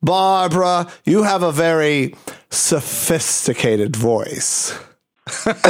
Barbara, you have a very sophisticated voice. Like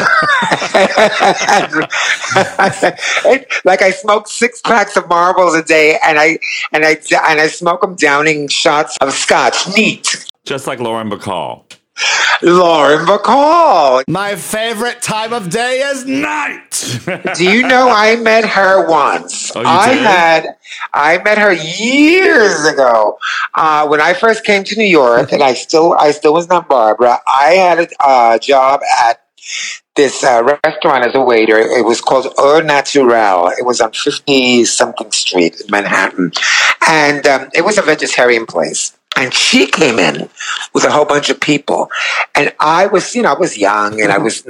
I smoke 6 packs of marbles a day, and I smoke them downing shots of scotch. Neat. Just like Lauren Bacall. Lauren Bacall. My favorite time of day is night. Do you know I met her once? Oh, you did? I met her years ago when I first came to New York, and I still was not Barbara. I had a job at this restaurant as a waiter. It was called Heure Naturelle. It was on 50-something Street in Manhattan. And it was a vegetarian place. And she came in with a whole bunch of people. And I was young, and I was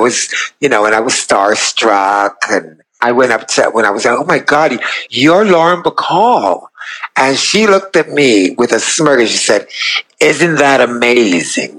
starstruck. And I went up to, when I was like, oh my God, you're Lauren Bacall. And she looked at me with a smirk and she said, isn't that amazing?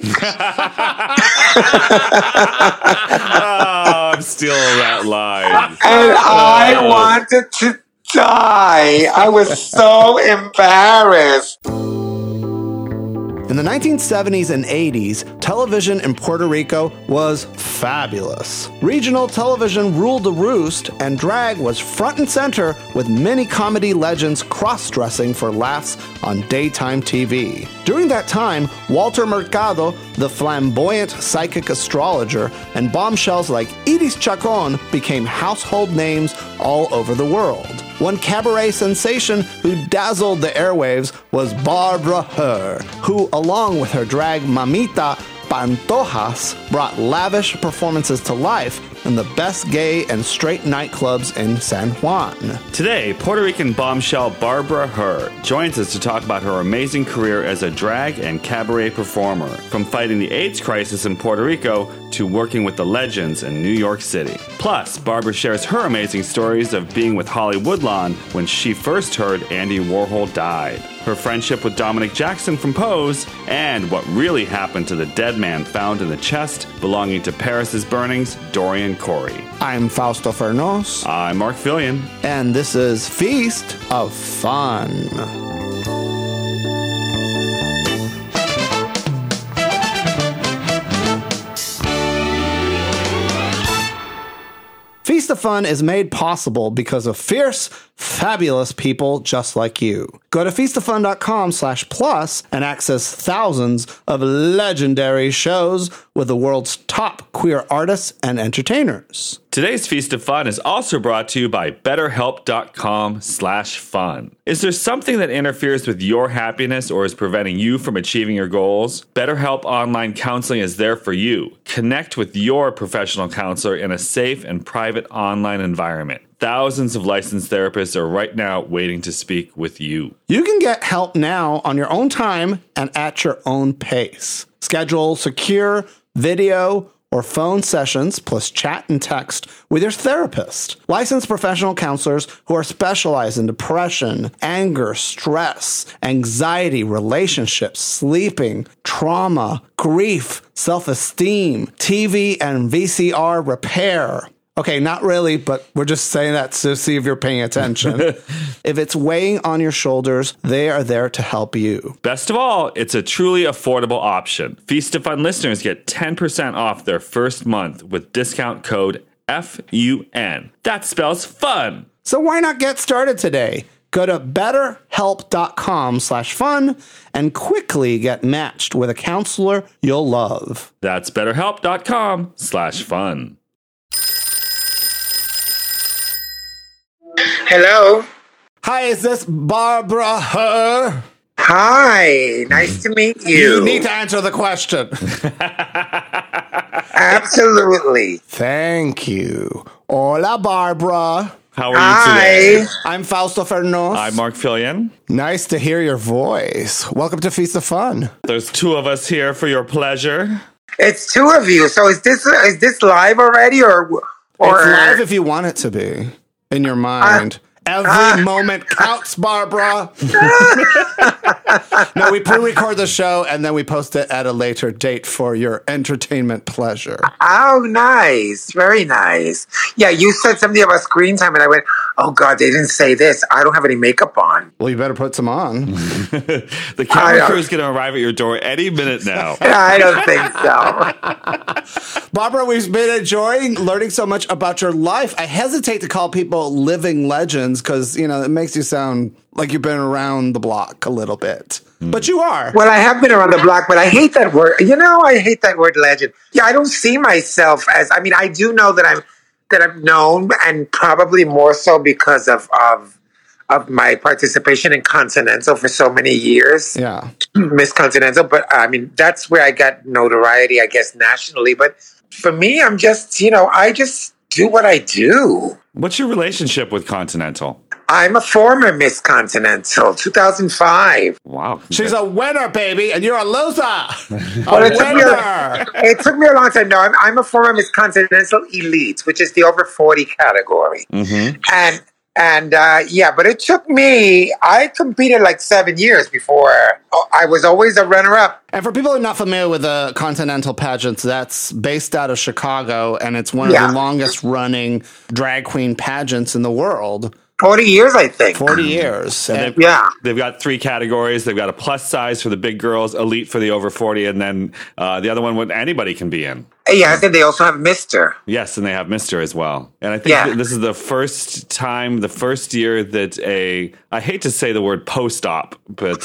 Oh, I'm stealing that line. And I wanted to die. I was so embarrassed. In the 1970s and 80s, television in Puerto Rico was fabulous. Regional television ruled the roost, and drag was front and center with many comedy legends cross-dressing for laughs on daytime TV. During that time, Walter Mercado, the flamboyant psychic astrologer, and bombshells like Iris Chacon became household names all over the world. One cabaret sensation who dazzled the airwaves was Barbara Herr, who, along with her drag Mamita Pantojas, brought lavish performances to life in the best gay and straight nightclubs in San Juan. Today, Puerto Rican bombshell Barbara Herr joins us to talk about her amazing career as a drag and cabaret performer, from fighting the AIDS crisis in Puerto Rico to working with the legends in New York City. Plus, Barbara shares her amazing stories of being with Holly Woodlawn when she first heard Andy Warhol died, her friendship with Dominic Jackson from Pose, and what really happened to the dead man found in the chest belonging to Paris's Burning's Dorian Corey. I'm Fausto Fernos. I'm Mark Fillion. And this is Feast of Fun. Feast of Fun is made possible because of fierce, fabulous people just like you. Go to feastoffun.com/plus and access thousands of legendary shows with the world's top queer artists and entertainers. Today's Feast of Fun is also brought to you by BetterHelp.com/fun. Is there something that interferes with your happiness or is preventing you from achieving your goals? BetterHelp Online Counseling is there for you. Connect with your professional counselor in a safe and private online environment. Thousands of licensed therapists are right now waiting to speak with you. You can get help now on your own time and at your own pace. Schedule secure video or phone sessions plus chat and text with your therapist. Licensed professional counselors who are specialized in depression, anger, stress, anxiety, relationships, sleeping, trauma, grief, self-esteem, TV and VCR repair. Okay, not really, but we're just saying that to see if you're paying attention. If it's weighing on your shoulders, they are there to help you. Best of all, it's a truly affordable option. Feast of Fun listeners get 10% off their first month with discount code FUN. That spells fun. So why not get started today? Go to betterhelp.com/fun and quickly get matched with a counselor you'll love. That's betterhelp.com/fun. Hello. Hi, is this Barbara Herr? Hi. Nice to meet you. You need to answer the question. Absolutely. Thank you. Hola, Barbara. How are you today? I'm Fausto Fernos. I'm Mark Fillion. Nice to hear your voice. Welcome to Feast of Fun. There's two of us here for your pleasure. It's two of you. So is this live already or It's live if you want it to be. In your mind. Every moment counts, Barbara. No, we pre-record the show and then we post it at a later date for your entertainment pleasure. Oh, nice. Very nice. Yeah, you said something about screen time, and I went, oh, God, they didn't say this. I don't have any makeup on. Well, you better put some on. The camera crew is going to arrive at your door any minute now. I don't think so. Barbara, we've been enjoying learning so much about your life. I hesitate to call people living legends because, you know, it makes you sound like you've been around the block a little bit. But you are. Well, I have been around the block, but I hate that word. You know, I hate that word legend. Yeah, I don't see myself as, I mean, I do know that I'm known, and probably more so because of my participation in Continental for so many years. Yeah. Miss Continental. But I mean, that's where I got notoriety, I guess, nationally. But for me, I'm just, you know, I just do what I do. What's your relationship with Continental? I'm a former Miss Continental, 2005. Wow. She's a winner, baby, and you're a loser. Well, A it winner. took me a long time. No, I'm a former Miss Continental Elite, which is the over 40 category. Mm-hmm. And yeah, but it took me, I competed like 7 years before. I was always a runner-up. And for people who are not familiar with the Continental pageants, that's based out of Chicago, and it's one of Yeah. the longest running drag queen pageants in the world. 40 years, I think. 40 years. And Yeah. They've got 3 categories. They've got a plus size for the big girls, elite for the over 40, and then the other one what anybody can be in. Yeah, and they also have Mr. Yes, and they have Mr. as well. And I think this is the first time, the first year that I hate to say the word post-op, but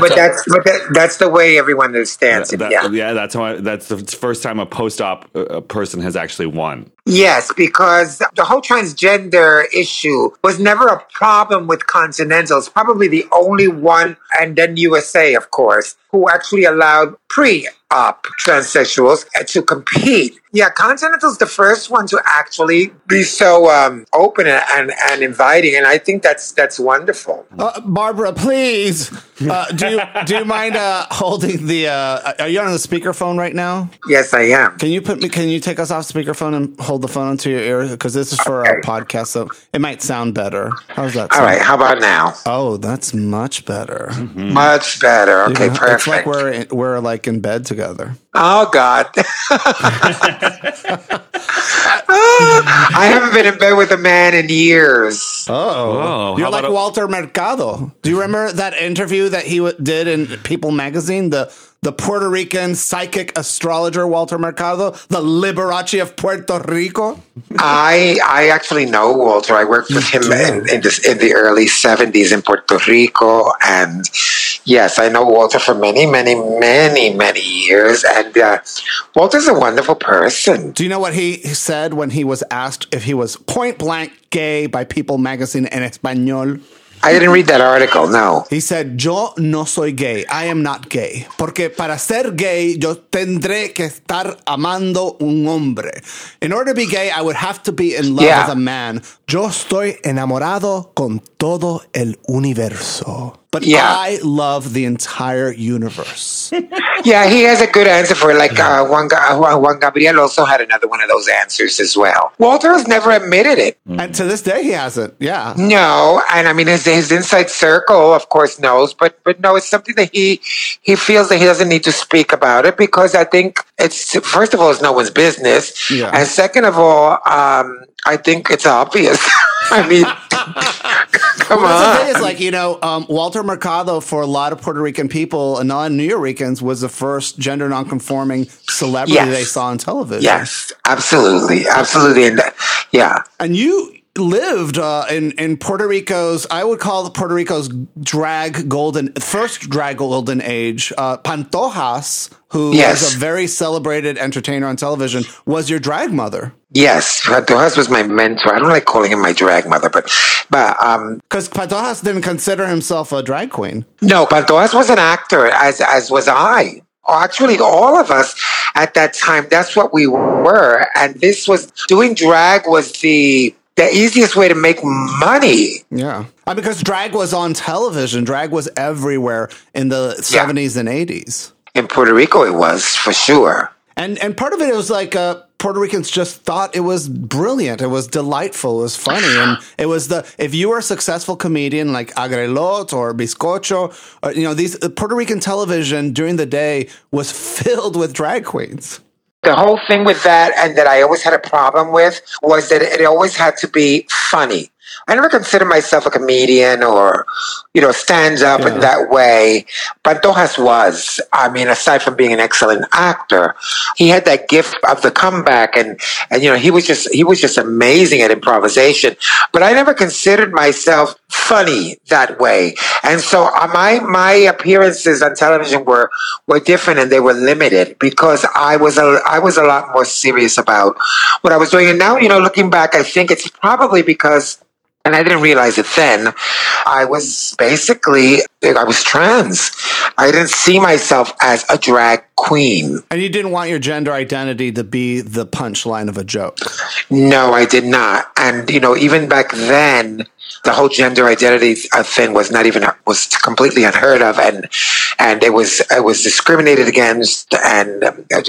that's the way everyone understands it. that's the first time a post-op person has actually won. Yes, because the whole transgender issue was never a problem with Continental. It's probably the only one, and then USA, of course, who actually allowed pre-op transsexuals to compete. Yeah, Continental's the first one to actually be so open and inviting, and I think that's wonderful. Barbara, please, do you mind holding the? Are you on the speakerphone right now? Yes, I am. Can you take us off speakerphone and hold the phone onto your ear, because this is for our podcast, so it might sound better. How's that sound? All right, how about now? Oh, that's much better. Mm-hmm. Much better. Okay, perfect. It's like we're like in bed together. Oh God. I haven't been in bed with a man in years. Oh, you're like Walter Mercado. Do you remember that interview that he did in People magazine? The Puerto Rican psychic astrologer Walter Mercado, the Liberace of Puerto Rico. I actually know Walter. I worked with him in the early 70s in Puerto Rico, and yes, I know Walter for many, many, many, many years. And Walter's a wonderful person. Do you know what he said when he was asked if he was point blank gay by People magazine en español? I didn't read that article, no. He said, yo no soy gay. I am not gay. Porque para ser gay, yo tendré que estar amando un hombre. In order to be gay, I would have to be in love with a man. Yo estoy enamorado con todo el universo. But I love the entire universe. Yeah, he has a good answer for it. Like Juan Gabriel also had another one of those answers as well. Walter has never admitted it. And to this day, he hasn't. Yeah. No, and I mean, his inside circle, of course, knows. But no, it's something that he feels that he doesn't need to speak about it, because I think it's, first of all, it's no one's business. Yeah. And second of all, I think it's obvious. I mean, come on. The thing is, like, you know, Walter Mercado, for a lot of Puerto Rican people and non-New Yorkers, was the first gender nonconforming celebrity they saw on television. Yes, absolutely. Absolutely. And And you lived in Puerto Rico's, I would call Puerto Rico's first drag golden age. Pantojas, who was a very celebrated entertainer on television, was your drag mother. Yes, Pantojas was my mentor. I don't like calling him my drag mother, but because Pantojas didn't consider himself a drag queen. No, Pantojas was an actor, as was I. Actually, all of us at that time, that's what we were. And doing drag was the easiest way to make money. Yeah. Because drag was on television. Drag was everywhere in the 70s and 80s. In Puerto Rico, it was, for sure. And part of it was like Puerto Puerto Ricans just thought it was brilliant. It was delightful. It was funny. And it was if you were a successful comedian like Agrelot or Bizcocho, or, these Puerto Rican television during the day was filled with drag queens. The whole thing with that, and that I always had a problem with, was that it always had to be funny. I never considered myself a comedian or, stand up in that way. Pantojas was. I mean, aside from being an excellent actor, he had that gift of the comeback, and he was just amazing at improvisation. But I never considered myself funny that way, and so my appearances on television were different, and they were limited because I was a lot more serious about what I was doing. And now, looking back, I think it's probably because, and I didn't realize it then, I was trans. I didn't see myself as a drag queen. And you didn't want your gender identity to be the punchline of a joke. No, I did not. And, even back then, the whole gender identity thing was completely unheard of, and it was discriminated against, and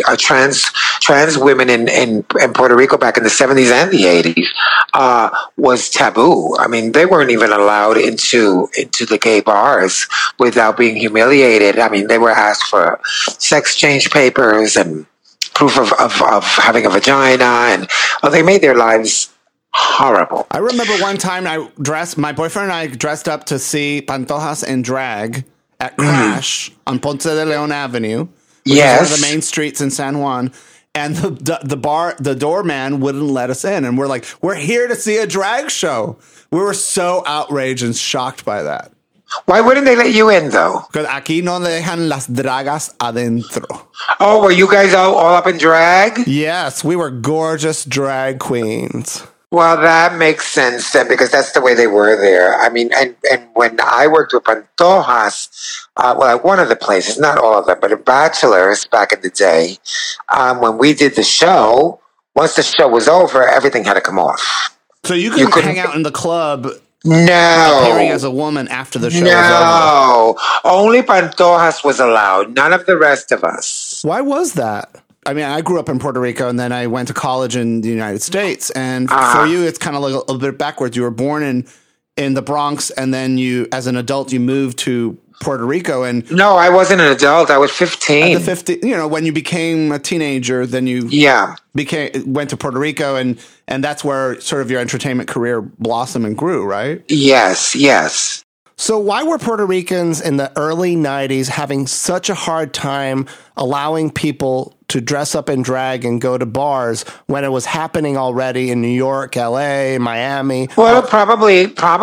trans women in Puerto Rico back in the 70s and the 80s was taboo. I mean, they weren't even allowed into the gay bars without being humiliated. I mean, they were asked for sex change papers and proof of having a vagina, and they made their lives horrible. I remember one time my boyfriend and I dressed up to see Pantojas in drag at Crash on Ponce de Leon Avenue, which is one of the main streets in San Juan. And the doorman wouldn't let us in. And we're like, we're here to see a drag show. We were so outraged and shocked by that. Why wouldn't they let you in, though? Because aquí no dejan las dragas adentro. Oh, were you guys all up in drag? Yes, we were gorgeous drag queens. Well, that makes sense then, because that's the way they were there. I mean, and when I worked with Pantojas, at one of the places, not all of them, but at Bachelors back in the day, when we did the show, once the show was over, everything had to come off. So you couldn't hang out in the club. No. Appearing as a woman after the show was over. No. Only Pantojas was allowed. None of the rest of us. Why was that? I mean, I grew up in Puerto Rico, and then I went to college in the United States. And for you, it's kind of like a little bit backwards. You were born in the Bronx, and then as an adult, you moved to Puerto Rico. And no, I wasn't an adult. I was 15. At the 15, when you became a teenager, then you went to Puerto Rico, and that's where sort of your entertainment career blossomed and grew, right? Yes. So why were Puerto Ricans in the early 90s having such a hard time allowing people to dress up in drag and go to bars when it was happening already in New York, LA, Miami? Well, probably.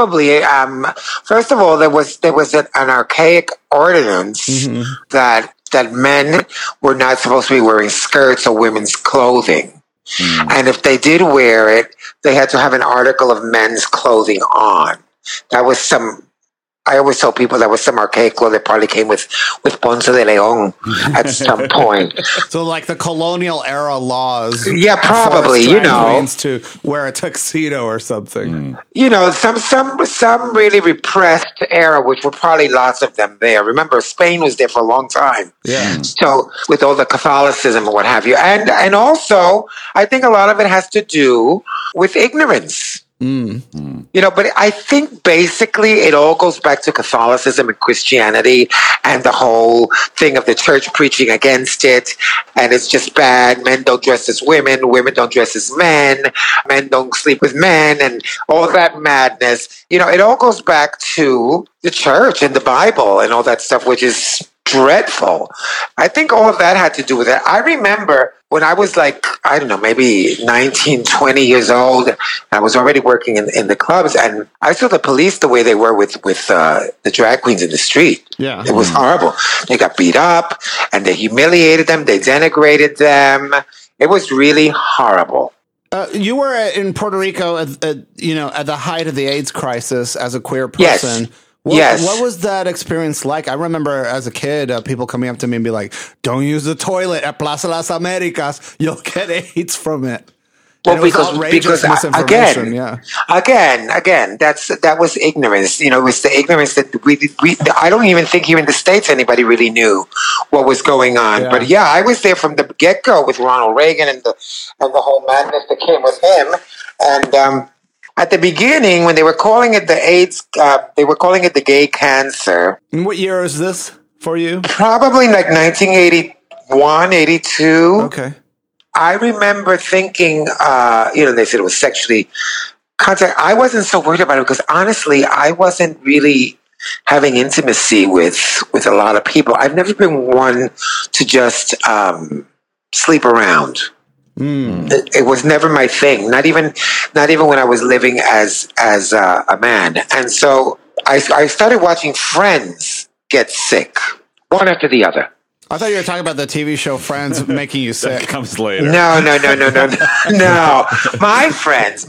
First of all, there was an archaic ordinance that men were not supposed to be wearing skirts or women's clothing. And if they did wear it, they had to have an article of men's clothing on. That was I always tell people that was some archaic law that probably came with Ponce de Leon at some point. So like the colonial era laws. Yeah, probably, to wear a tuxedo or something. Some really repressed era, which were probably lots of them there. Remember, Spain was there for a long time. Yeah. So with all the Catholicism and what have you. And also, I think a lot of it has to do with ignorance. But I think basically it all goes back to Catholicism and Christianity and the whole thing of the church preaching against it. And it's just bad. Men don't dress as women. Women don't dress as men. Men don't sleep with men and all that madness. It all goes back to the church and the Bible and all that stuff, which is dreadful. I think all of that had to do with it. I remember when I was maybe 19, 20 years old, I was already working in the clubs, and I saw the police the way they were with the drag queens in the street. Yeah. It was horrible. They got beat up, and they humiliated them, they denigrated them. It was really horrible. You were in Puerto Rico at the height of the AIDS crisis as a queer person. Yes. What was that experience like? I remember as a kid, people coming up to me and be like, don't use the toilet at Plaza Las Americas. You'll get AIDS from it. And it was outrageous misinformation. Again, that was ignorance. You know, it was the ignorance that we. I don't even think here in the States anybody really knew what was going on. Yeah. But yeah, I was there from the get go with Ronald Reagan and the whole madness that came with him. And at the beginning, when they were calling it the AIDS, they were calling it the gay cancer. And what year is this for you? Probably like 1981, 82. Okay. I remember thinking, they said it was sexually contact. I wasn't so worried about it because honestly, I wasn't really having intimacy with a lot of people. I've never been one to just sleep around. It was never my thing. Not even when I was living as a man. And so I started watching friends get sick, one after the other. I thought you were talking about the TV show Friends making you sick. That comes later. No. My friends,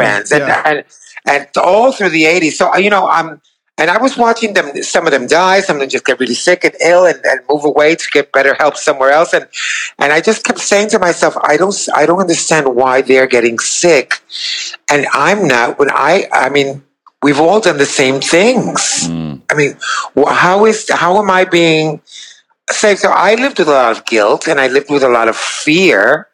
and all through the 80s. So, and I was watching them, some of them die, some of them just get really sick and ill and move away to get better help somewhere else. And I just kept saying to myself, I don't understand why they're getting sick. And I'm not, we've all done the same things. I mean, how am I being safe? So I lived with a lot of guilt and I lived with a lot of fear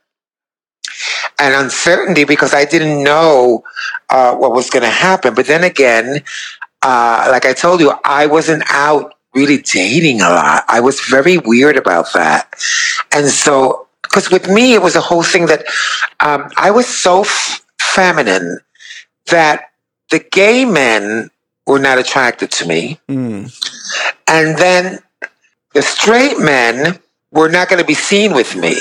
and uncertainty because I didn't know what was going to happen. But then again, like I told you, I wasn't out really dating a lot. I was very weird about that. And so, because with me, it was a whole thing that I was so feminine that the gay men were not attracted to me. And then the straight men were not going to be seen with me.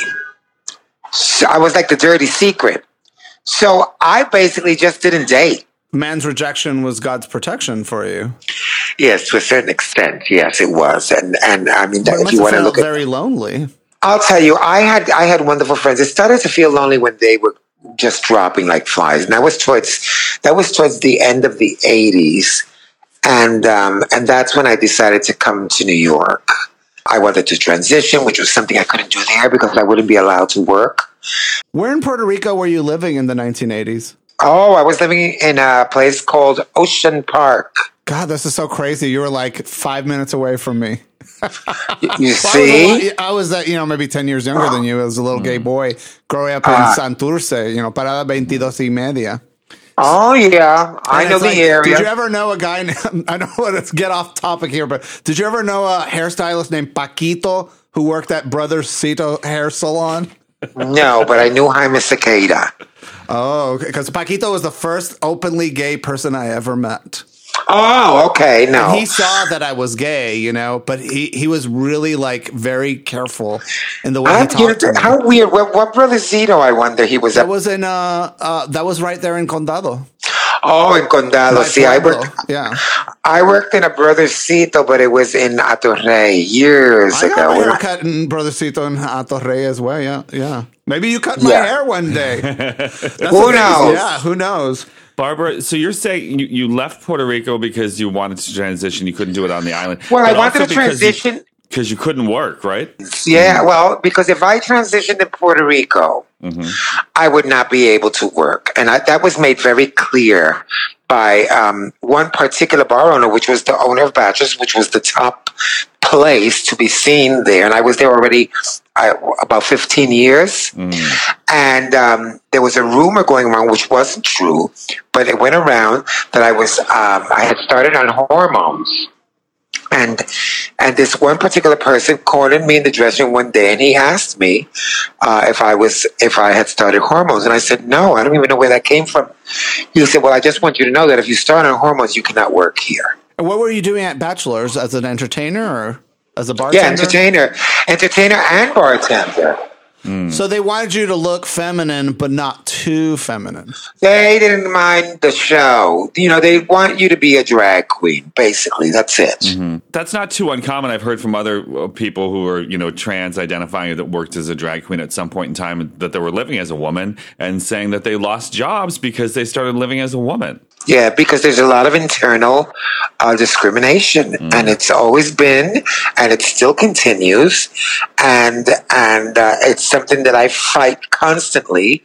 So I was like the dirty secret. So I basically just didn't date. Man's rejection was God's protection for you. Yes, to a certain extent. Yes, it was. And I mean, if you want to look at, very lonely. I'll tell you, I had wonderful friends. It started to feel lonely when they were just dropping like flies, and that was towards the end of the 80s, and that's when I decided to come to New York. I wanted to transition, which was something I couldn't do there because I wouldn't be allowed to work. Where in Puerto Rico were you living in the 1980s? Oh, I was living in a place called Ocean Park. God, this is so crazy. You were like 5 minutes away from me. You see? I was maybe 10 years younger than you. I was a little gay boy growing up in Santurce, Parada 22:30. Oh, yeah. I know the area. Did you ever know a guy, I don't want to get off topic here, but did you ever know a hairstylist named Paquito who worked at Brothers Cito Hair Salon? No, but I knew Jaime Cicada. Oh, because Paquito was the first openly gay person I ever met. Oh, okay. No. And he saw that I was gay, but he was really very careful in the way he talked to me. How weird. What Brothercito, I wonder, he was that was in that was right there in Condado. Oh, in Condado. See, I worked in a Brothercito, but it was in Atorrey years ago. I got my hair cut in Brothercito in Atorrey as well. Yeah. Maybe you cut my hair one day. Who knows? Yeah, who knows? Barbara, so you're saying you left Puerto Rico because you wanted to transition. You couldn't do it on the island. Well, I wanted to transition. Because you couldn't work, right? Yeah, well, because if I transitioned to Puerto Rico, I would not be able to work. And that was made very clear by one particular bar owner, which was the owner of Bachelor's, which was the top place to be seen there. And I was there already about 15 years. And there was a rumor going around, which wasn't true, but it went around that I had started on hormones. And this one particular person cornered me in the dressing room one day, and he asked me if I had started hormones, and I said no, I don't even know where that came from. He said, "Well, I just want you to know that if you start on hormones, you cannot work here." And what were you doing at Bachelor's, as an entertainer or as a bartender? Yeah, entertainer and bartender. So they wanted you to look feminine, but not too feminine. They didn't mind the show. They want you to be a drag queen, basically. That's it. That's not too uncommon. I've heard from other people who are, trans identifying that worked as a drag queen at some point in time that they were living as a woman and saying that they lost jobs because they started living as a woman. Yeah, because there's a lot of internal discrimination, and it's always been, and it still continues, and it's something that I fight constantly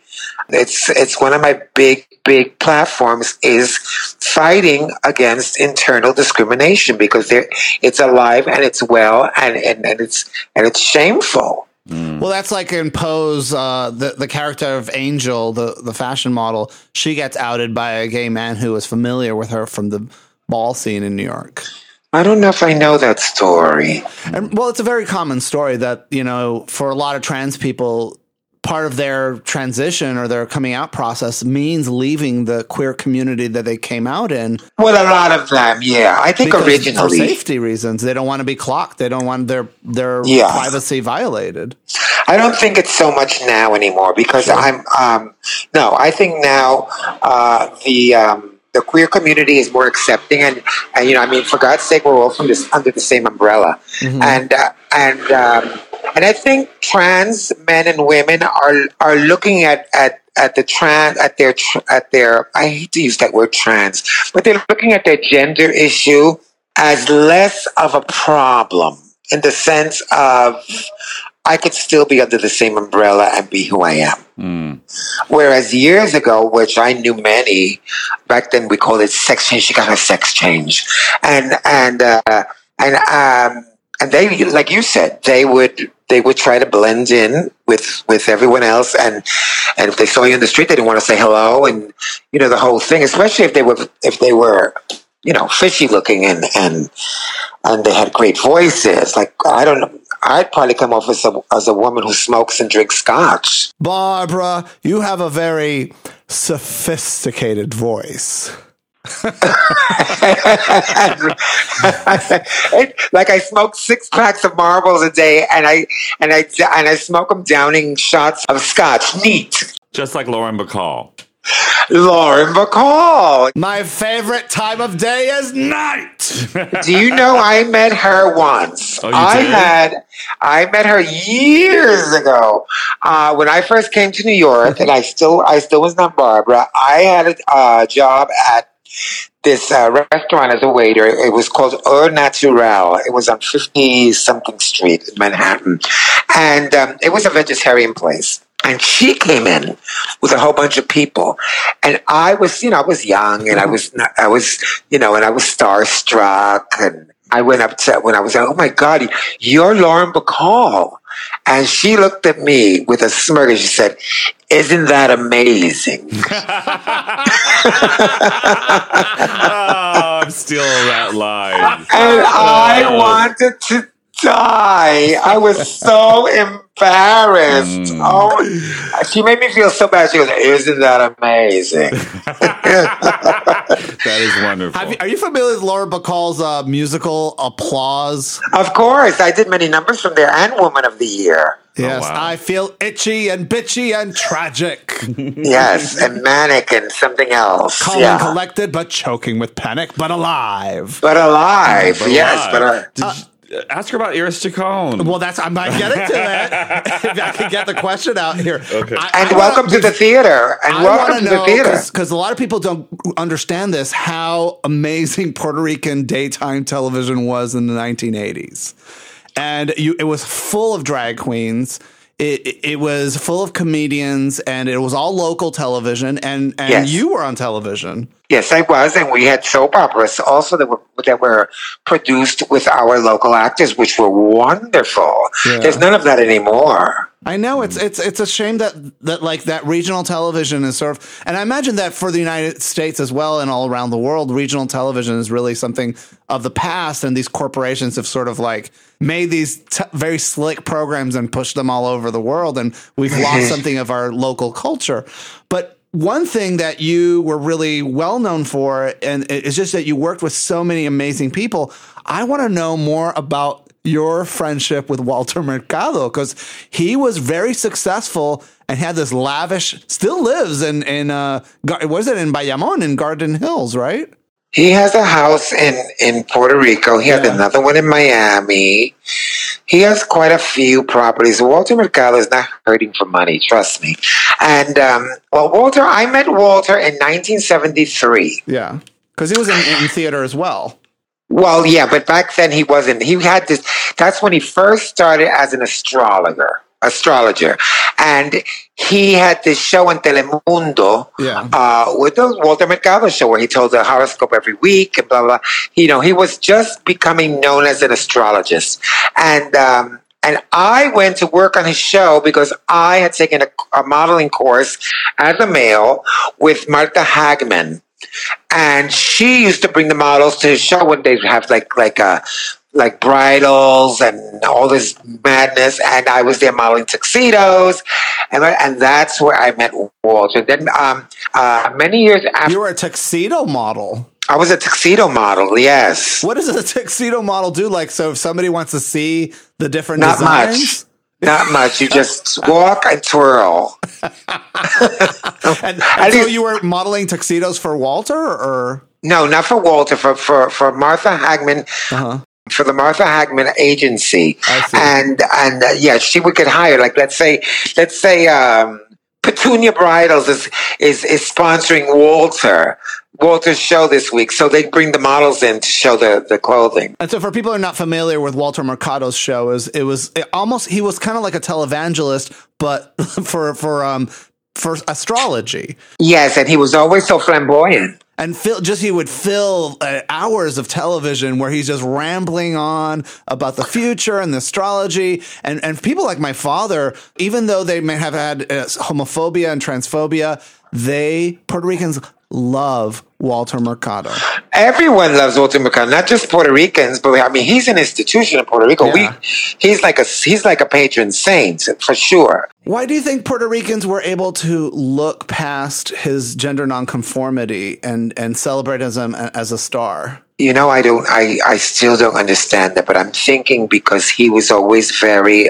It's one of my big platforms is fighting against internal discrimination because it's alive and it's well and it's shameful. Well, that's like in Pose, the character of Angel, the fashion model. She gets outed by a gay man who was familiar with her from the ball scene in New York. I don't know if I know that story. And, well, it's a very common story that, for a lot of trans people, part of their transition or their coming out process means leaving the queer community that they came out in. Well, a lot of them, yeah. I think because originally, for safety reasons, they don't want to be clocked. They don't want their privacy violated. I don't think it's so much now anymore because I think now the queer community is more accepting and for God's sake, we're all under the same umbrella. Mm-hmm. And I think trans men and women are looking at their I hate to use that word trans, but they're looking at their gender issue as less of a problem in the sense of I could still be under the same umbrella and be who I am. Mm. Whereas years ago, which I knew many, back then we called it sex change. She got her sex change, and they, like you said, they would try to blend in with everyone else, and if they saw you in the street, they didn't want to say hello, and the whole thing. Especially if they were fishy looking and they had great voices. Like I don't know. I'd probably come off as a woman who smokes and drinks scotch. Barbara, you have a very sophisticated voice. Like I smoke 6 packs of Marlboros a day, and I smoke them downing shots of scotch. Neat. Just like Lauren Bacall. Lauren Bacall. My favorite time of day is night. Do you know I met her once? Oh, you did? I met her years ago when I first came to New York, and I still was not Barbara. I had a job at this restaurant as a waiter. It was called Heure Naturelle. It was on 50-something Street in Manhattan, and it was a vegetarian place. And she came in with a whole bunch of people, and I was young, and I was starstruck, and I went up to when I was like, oh my God, you're Lauren Bacall, and she looked at me with a smirk and she said, "Isn't that amazing?" Oh, I'm stealing that line. And I wanted to die. I was so embarrassed. Oh, she made me feel so bad. She goes, "Isn't that amazing?" That is wonderful. Are you familiar with Laura Bacall's musical Applause? Of course. I did many numbers from there and Woman of the Year. Yes, oh, wow. I feel itchy and bitchy and tragic. Yes, and manic and something else. Calm and collected, but choking with panic, but alive. But alive, yes. Ask her about Iris Chacon. Well, I might get into it. If I can get the question out here. Okay. Welcome to the theater. And welcome to the theater. Because a lot of people don't understand this, how amazing Puerto Rican daytime television was in the 1980s. And it was full of drag queens. It was full of comedians, and it was all local television. And yes. You were on television. Yes, I was, and we had soap operas also that were produced with our local actors, which were wonderful. Yeah. There's none of that anymore. I know it's a shame that like that regional television is sort of, and I imagine that for the United States as well and all around the world, regional television is really something of the past, and these corporations have sort of like made these very slick programs and pushed them all over the world, and we've lost something of our local culture. But one thing that you were really well known for, and it's just that you worked with so many amazing people. I want to know more about your friendship with Walter Mercado, because he was very successful and had this lavish, still lives in Bayamón in Garden Hills, right? He has a house in Puerto Rico. He has another one in Miami. He has quite a few properties. Walter Mercado is not hurting for money, trust me. And, I met Walter in 1973. Yeah, because he was in theater as well. Well, yeah, but back then he wasn't. He had this. That's when he first started as an astrologer. astrologer, and he had this show on Telemundo, with the Walter Mercado show, where he told the horoscope every week and blah blah. He was just becoming known as an astrologist, and I went to work on his show because I had taken a modeling course as a male with Martha Hagman, and she used to bring the models to his show when they'd have like bridals and all this madness, and I was there modeling tuxedos, and that's where I met Walter. Then many years after, you were a tuxedo model. I was a tuxedo model. Yes. What does a tuxedo model do? Like, so if somebody wants to see the different Not designs? Not much. You just walk and twirl. and so you were modeling tuxedos for Walter, or no, not for Walter, for Martha Hagman. For the Martha Hagman agency, and yeah, she would get hired. Like let's say, Petunia Bridals is sponsoring Walter's show this week, so they bring the models in to show the clothing. And so, for people who are not familiar with Walter Mercado's show, he was kind of like a televangelist, but for astrology. Yes, and he was always so flamboyant. And he would fill hours of television where he's just rambling on about the future and the astrology. And people like my father, even though they may have had homophobia and transphobia, Puerto Ricans love Walter Mercado. Everyone loves Walter Mercado, not just Puerto Ricans, but I mean, he's an institution in Puerto Rico. Yeah. He's like a patron saint for sure. Why do you think Puerto Ricans were able to look past his gender nonconformity and celebrate him as a star? I still don't understand that, but I'm thinking because he was always very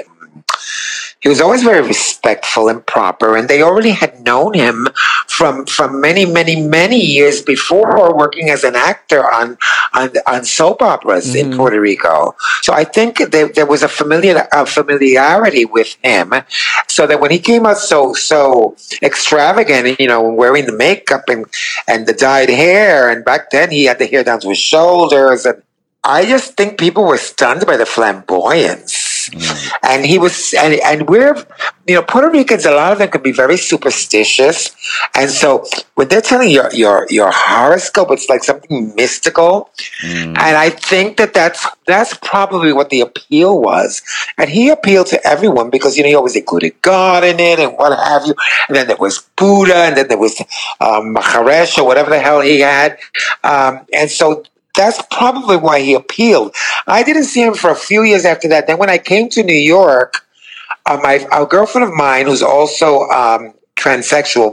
respectful and proper, and they already had known him from many, many, many years before, working as an actor on soap operas in Puerto Rico. So I think there was a familiarity with him, so that when he came out so extravagant, wearing the makeup and the dyed hair, and back then he had the hair down to his shoulders, and I just think people were stunned by the flamboyance. And he was, and we're, Puerto Ricans, a lot of them can be very superstitious. And so when they're telling your horoscope, it's like something mystical. And I think that's probably what the appeal was. And he appealed to everyone because, he always included God in it and what have you. And then there was Buddha, and then there was Maharesh or whatever the hell he had. And so that's probably why he appealed. I didn't see him for a few years after that. Then when I came to New York, a girlfriend of mine who's also transsexual,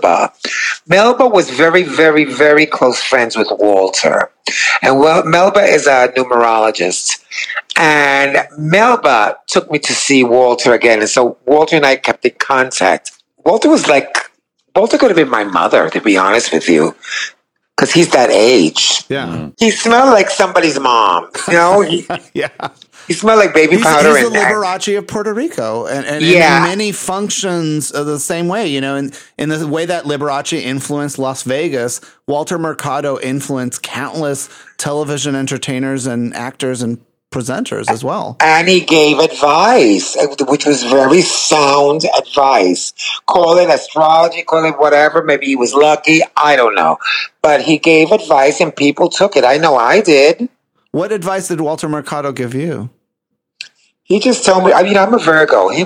Melba was very, very, very close friends with Walter. And Melba is a numerologist. And Melba took me to see Walter again. And so Walter and I kept in contact. Walter could have been my mother, to be honest with you. Because he's that age. Yeah. He smelled like somebody's mom. Yeah. He smelled like baby powder. He's the Liberace of Puerto Rico. And many functions the same way, in the way that Liberace influenced Las Vegas, Walter Mercado influenced countless television entertainers and actors and presenters as well. And he gave advice, which was very sound advice. Call it astrology, call it whatever. Maybe he was lucky. I don't know. But he gave advice and people took it. I know I did. What advice did Walter Mercado give you? He just told me, I'm a Virgo. He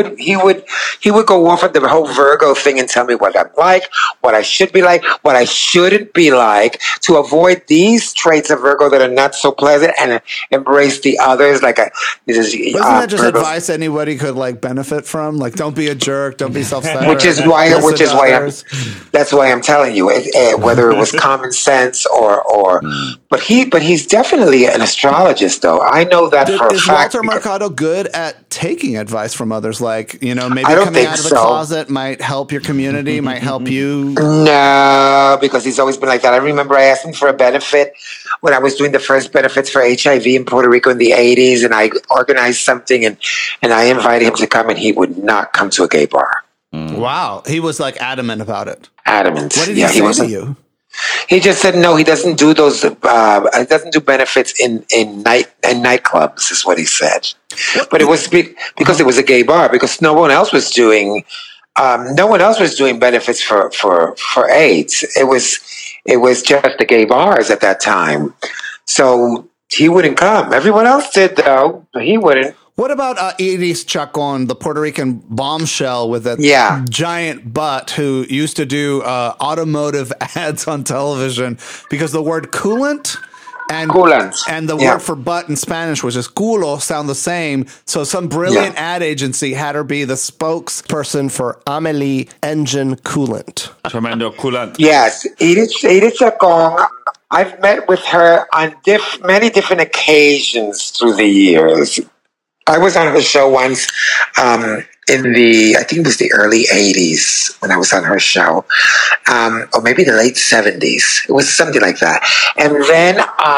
would go off of the whole Virgo thing and tell me what I'm like, what I should be like, what I shouldn't be like, to avoid these traits of Virgo that are not so pleasant and embrace the others. Wasn't that just Virgo advice anybody could benefit from? Like, don't be a jerk, don't be self-centered. That's why I'm telling you, whether it was common sense or but he's definitely an astrologist, though. I know that for a fact. Is Walter Mercado good at taking advice from others? Like, maybe coming out of the closet might help your community, might help you? No, because he's always been like that. I remember I asked him for a benefit when I was doing the first benefits for HIV in Puerto Rico in the 80s, and I organized something, and I invited him to come, and he would not come to a gay bar. Wow. He was adamant about it. Adamant. What did he say to you? He just said no. He doesn't do those. He doesn't do benefits in nightclubs. Is what he said. But it was because it was a gay bar, because no one else was doing benefits for AIDS. It was just the gay bars at that time. So he wouldn't come. Everyone else did, though, but he wouldn't. What about Iris Chacon, the Puerto Rican bombshell with that giant butt who used to do automotive ads on television because the word coolant and the word for butt in Spanish, which is culo, sound the same. So some brilliant ad agency had her be the spokesperson for Amelie Engine Coolant. Tremendo coolant. Yes, Iris Chacon. I've met with her on many different occasions through the years. I was on her show once I think it was the early 80s when I was on her show, or maybe the late 70s. It was something like that. And then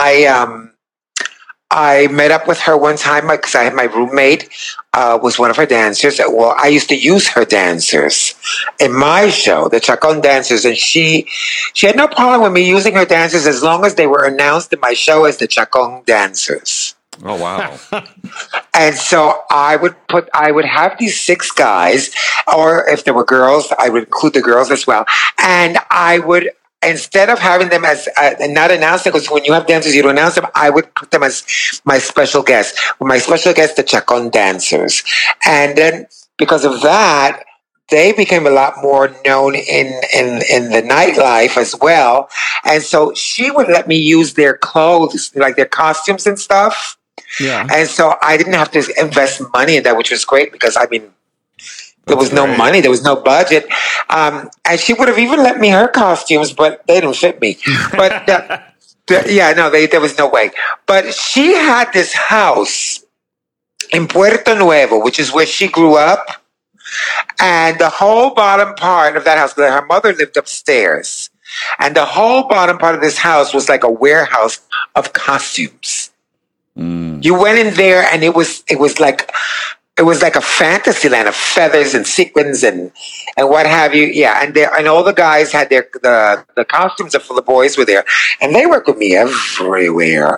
I met up with her one time because I had my roommate was one of her dancers. Well, I used to use her dancers in my show, the Chacon dancers, and she had no problem with me using her dancers as long as they were announced in my show as the Chacon dancers. Oh, wow. And so I would have these 6 guys, or if there were girls, I would include the girls as well. And I would, instead of having them as, not announce them, because when you have dancers, you don't announce them, I would put them as my special guests. My special guests, the Chacon dancers. And then because of that, they became a lot more known in the nightlife as well. And so she would let me use their clothes, like their costumes and stuff. Yeah. And so I didn't have to invest money in that, which was great because, I mean, there was no money, there was no budget. And she would have even let me her costumes, but they didn't fit me. But there was no way. But she had this house in Puerto Nuevo, which is where she grew up. And the whole bottom part of that house, her mother lived upstairs. And the whole bottom part of this house was like a warehouse of costumes. You went in there and it was like a fantasy land of feathers and sequins and what have you. Yeah, and all the guys had the costumes for the boys were there, and they worked with me everywhere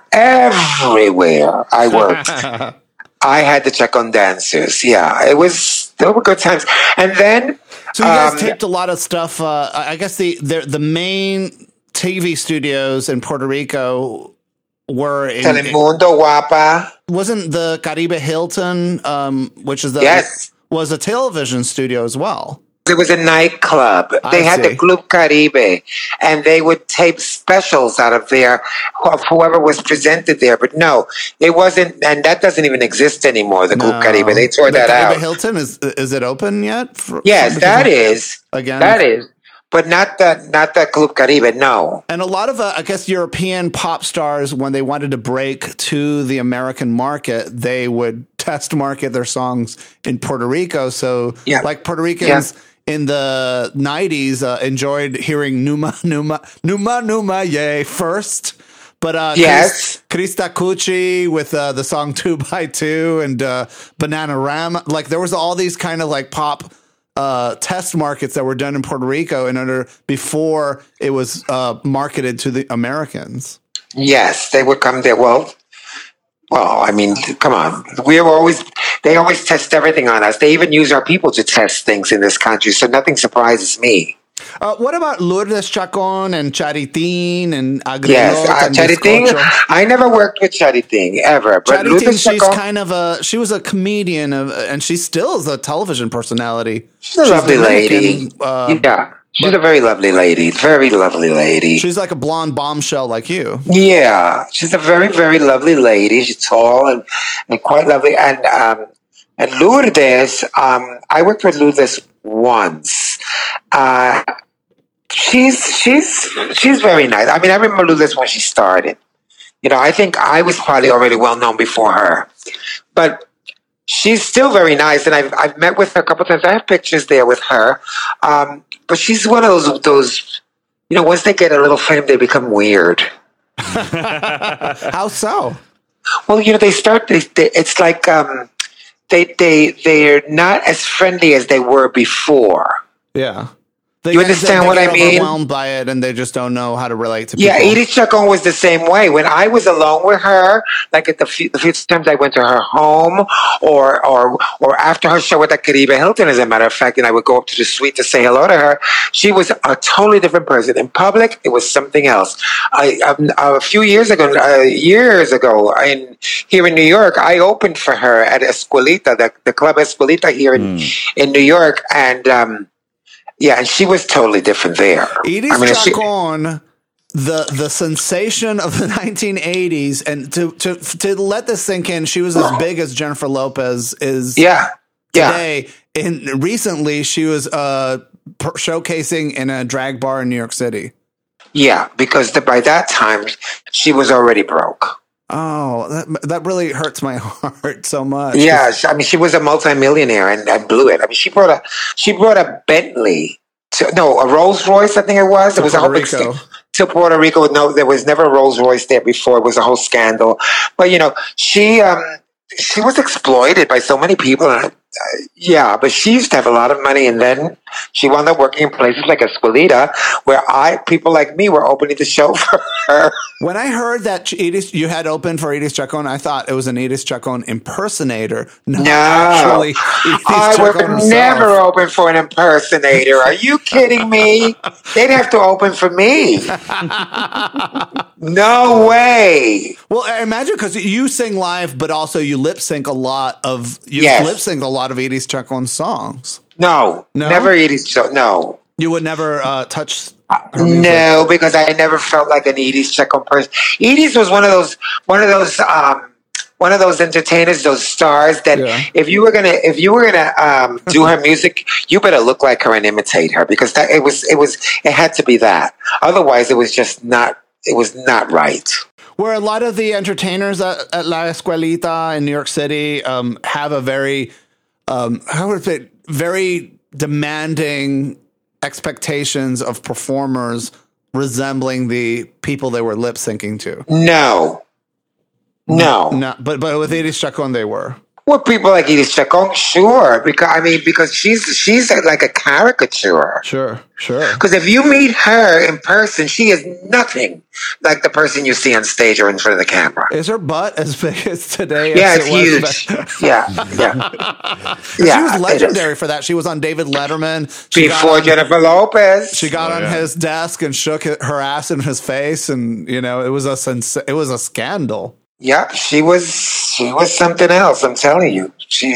I worked. I had the Chacon dancers. Yeah, they were good times. And then, so you guys taped a lot of stuff. I guess the main TV studios in Puerto Rico were in Telemundo, Guapa. Wasn't the Caribe Hilton, which is was a television studio as well? It was a nightclub. They had the Club Caribe, and they would tape specials out of there of whoever was presented there. But no, it wasn't, and that doesn't even exist anymore. The Club Caribe, they tore that out. The Hilton is it open yet? Yes, that is again. That is. But not the Club Caribe, no. And a lot of, I guess, European pop stars, when they wanted to break to the American market, they would test market their songs in Puerto Rico. So, like Puerto Ricans in the 90s enjoyed hearing Numa, Numa, Numa, Numa, yay, first. But Krista Cucci with the song 2x2 and Bananarama. Like, there was all these kind of like pop test markets that were done in Puerto Rico before it was marketed to the Americans. Yes, they would come there. Well, I mean, come on. They always test everything on us. They even use our people to test things in this country, so nothing surprises me. What about Lourdes Chacon and Charitín and Agrilot? Yes, Charitín. I never worked with Charitín ever. But Charitín, she was a comedian, and she still is a television personality. She's a lovely lady. She's a very lovely lady. Very lovely lady. She's like a blonde bombshell like you. Yeah, she's a very, very lovely lady. She's tall and quite lovely. And Lourdes, I worked with Lourdes once. She's very nice. I mean, I remember Lourdes when she started. You know, I think I was probably already well known before her, but she's still very nice. And I've met with her a couple of times. I have pictures there with her. But she's one of those, you know, once they get a little fame, they become weird. How so? Well, you know, it's like they're not as friendly as they were before. Yeah. You understand what I mean? Overwhelmed by it, and they just don't know how to relate to people. Yeah, Edith Chacon was the same way. When I was alone with her, like at the few times I went to her home, or after her show at the Caribe Hilton, as a matter of fact, and I would go up to the suite to say hello to her. She was a totally different person. In public, it was something else. A few years ago, here in New York, I opened for her at Escuelita, the Club Escuelita here in New York, and. Yeah, and she was totally different there. Edith Chacon, the sensation of the 1980s, and to let this sink in, she was as big as Jennifer Lopez is today. And recently, she was showcasing in a drag bar in New York City. Yeah, because by that time, she was already broke. Oh, that really hurts my heart so much. Yeah, I mean, she was a multimillionaire and blew it. I mean, she brought a Bentley, a Rolls Royce, I think it was. It was a whole big to Puerto Rico. No, there was never a Rolls Royce there before. It was a whole scandal. But she was exploited by so many people. But she used to have a lot of money, and then she wound up working in places like Escuelita, where people like me were opening the show for her. When I heard that you had opened for Edith Chacon, I thought it was an Edith Chacon impersonator. No, actually, I would never open for an impersonator. Are you kidding me? They'd have to open for me. No way. Well, I imagine because you sing live, but also you lip sync a lot of Edith Chacon songs. No, never Edith Chacon. No, you would never touch. No, because I never felt like an Edith Chacon person. Edith was one of those entertainers, those stars that if you were gonna do her music, you better look like her and imitate her, because it had to be that. Otherwise, it was just not. It was not right. Where a lot of the entertainers at La Escuelita in New York City have a very, very demanding expectations of performers resembling the people they were lip syncing to. No. But with Edith Chacon, they were. Well, people like Edith Chacon, sure, because she's like a caricature. Sure. Because if you meet her in person, she is nothing like the person you see on stage or in front of the camera. Is her butt as big as today? Yeah, it's huge. Yeah. She was legendary for that. She was on David Letterman before Jennifer Lopez. She got on his desk and shook her ass in his face, and it was a scandal. Yeah, she was something else. I'm telling you.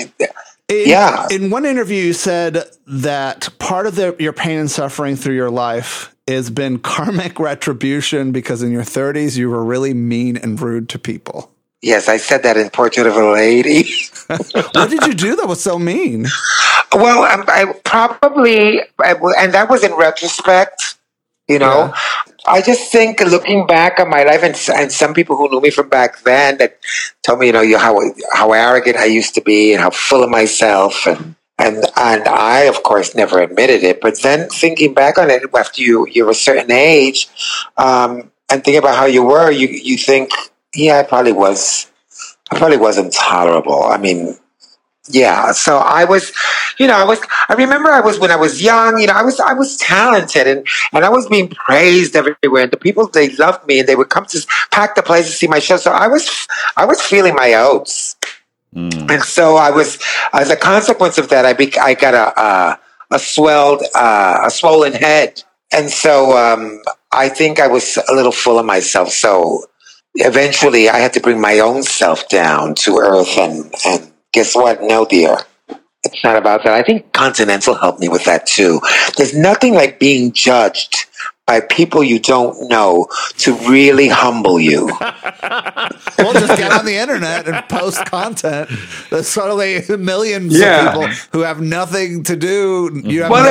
In one interview, you said that part of your pain and suffering through your life has been karmic retribution because in your 30s you were really mean and rude to people. Yes, I said that in Portrait of a Lady. What did you do that was so mean? Well, I probably, and that was in retrospect. Yeah. I just think looking back on my life, and some people who knew me from back then that told me, how arrogant I used to be and how full of myself, and I, of course, never admitted it. But then thinking back on it after you're a certain age, and thinking about how you were, you think, I probably was intolerable. I mean. Yeah, so I was, I remember when I was young, I was talented and I was being praised everywhere, and the people, they loved me and they would come to pack the place to see my show. So I was feeling my oats. And so as a consequence of that, I got a swollen head. And so, I think I was a little full of myself. So eventually I had to bring my own self down to earth and guess what? No, dear. It's not about that. I think Continental helped me with that too. There's nothing like being judged by people you don't know to really humble you. Well, just get on the internet and post content. There's suddenly millions of people who have nothing to do.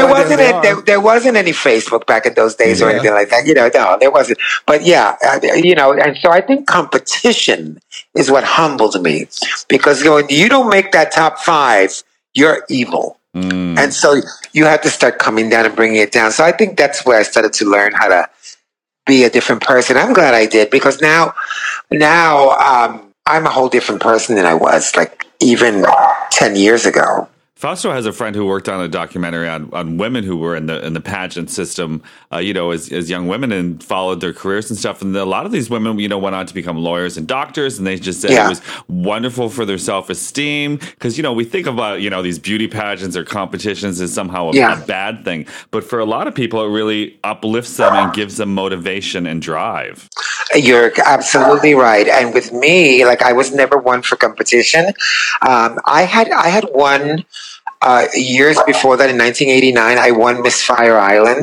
There wasn't any Facebook back in those days or anything like that. No, there wasn't. But and so I think competition is what humbled me, because when you don't make that top 5, you're evil. And so you have to start coming down and bringing it down. So I think that's where I started to learn how to be a different person. I'm glad I did, because now I'm a whole different person than I was like even 10 years ago. Fausto has a friend who worked on a documentary on women who were in the pageant system, as young women and followed their careers and stuff. And a lot of these women, went on to become lawyers and doctors. And they just said it was wonderful for their self-esteem. Because, we think about, these beauty pageants or competitions as somehow a bad thing. But for a lot of people, it really uplifts them and gives them motivation and drive. You're absolutely right. And with me, I was never one for competition. I had won years before that. In 1989, I won Miss Fire Island,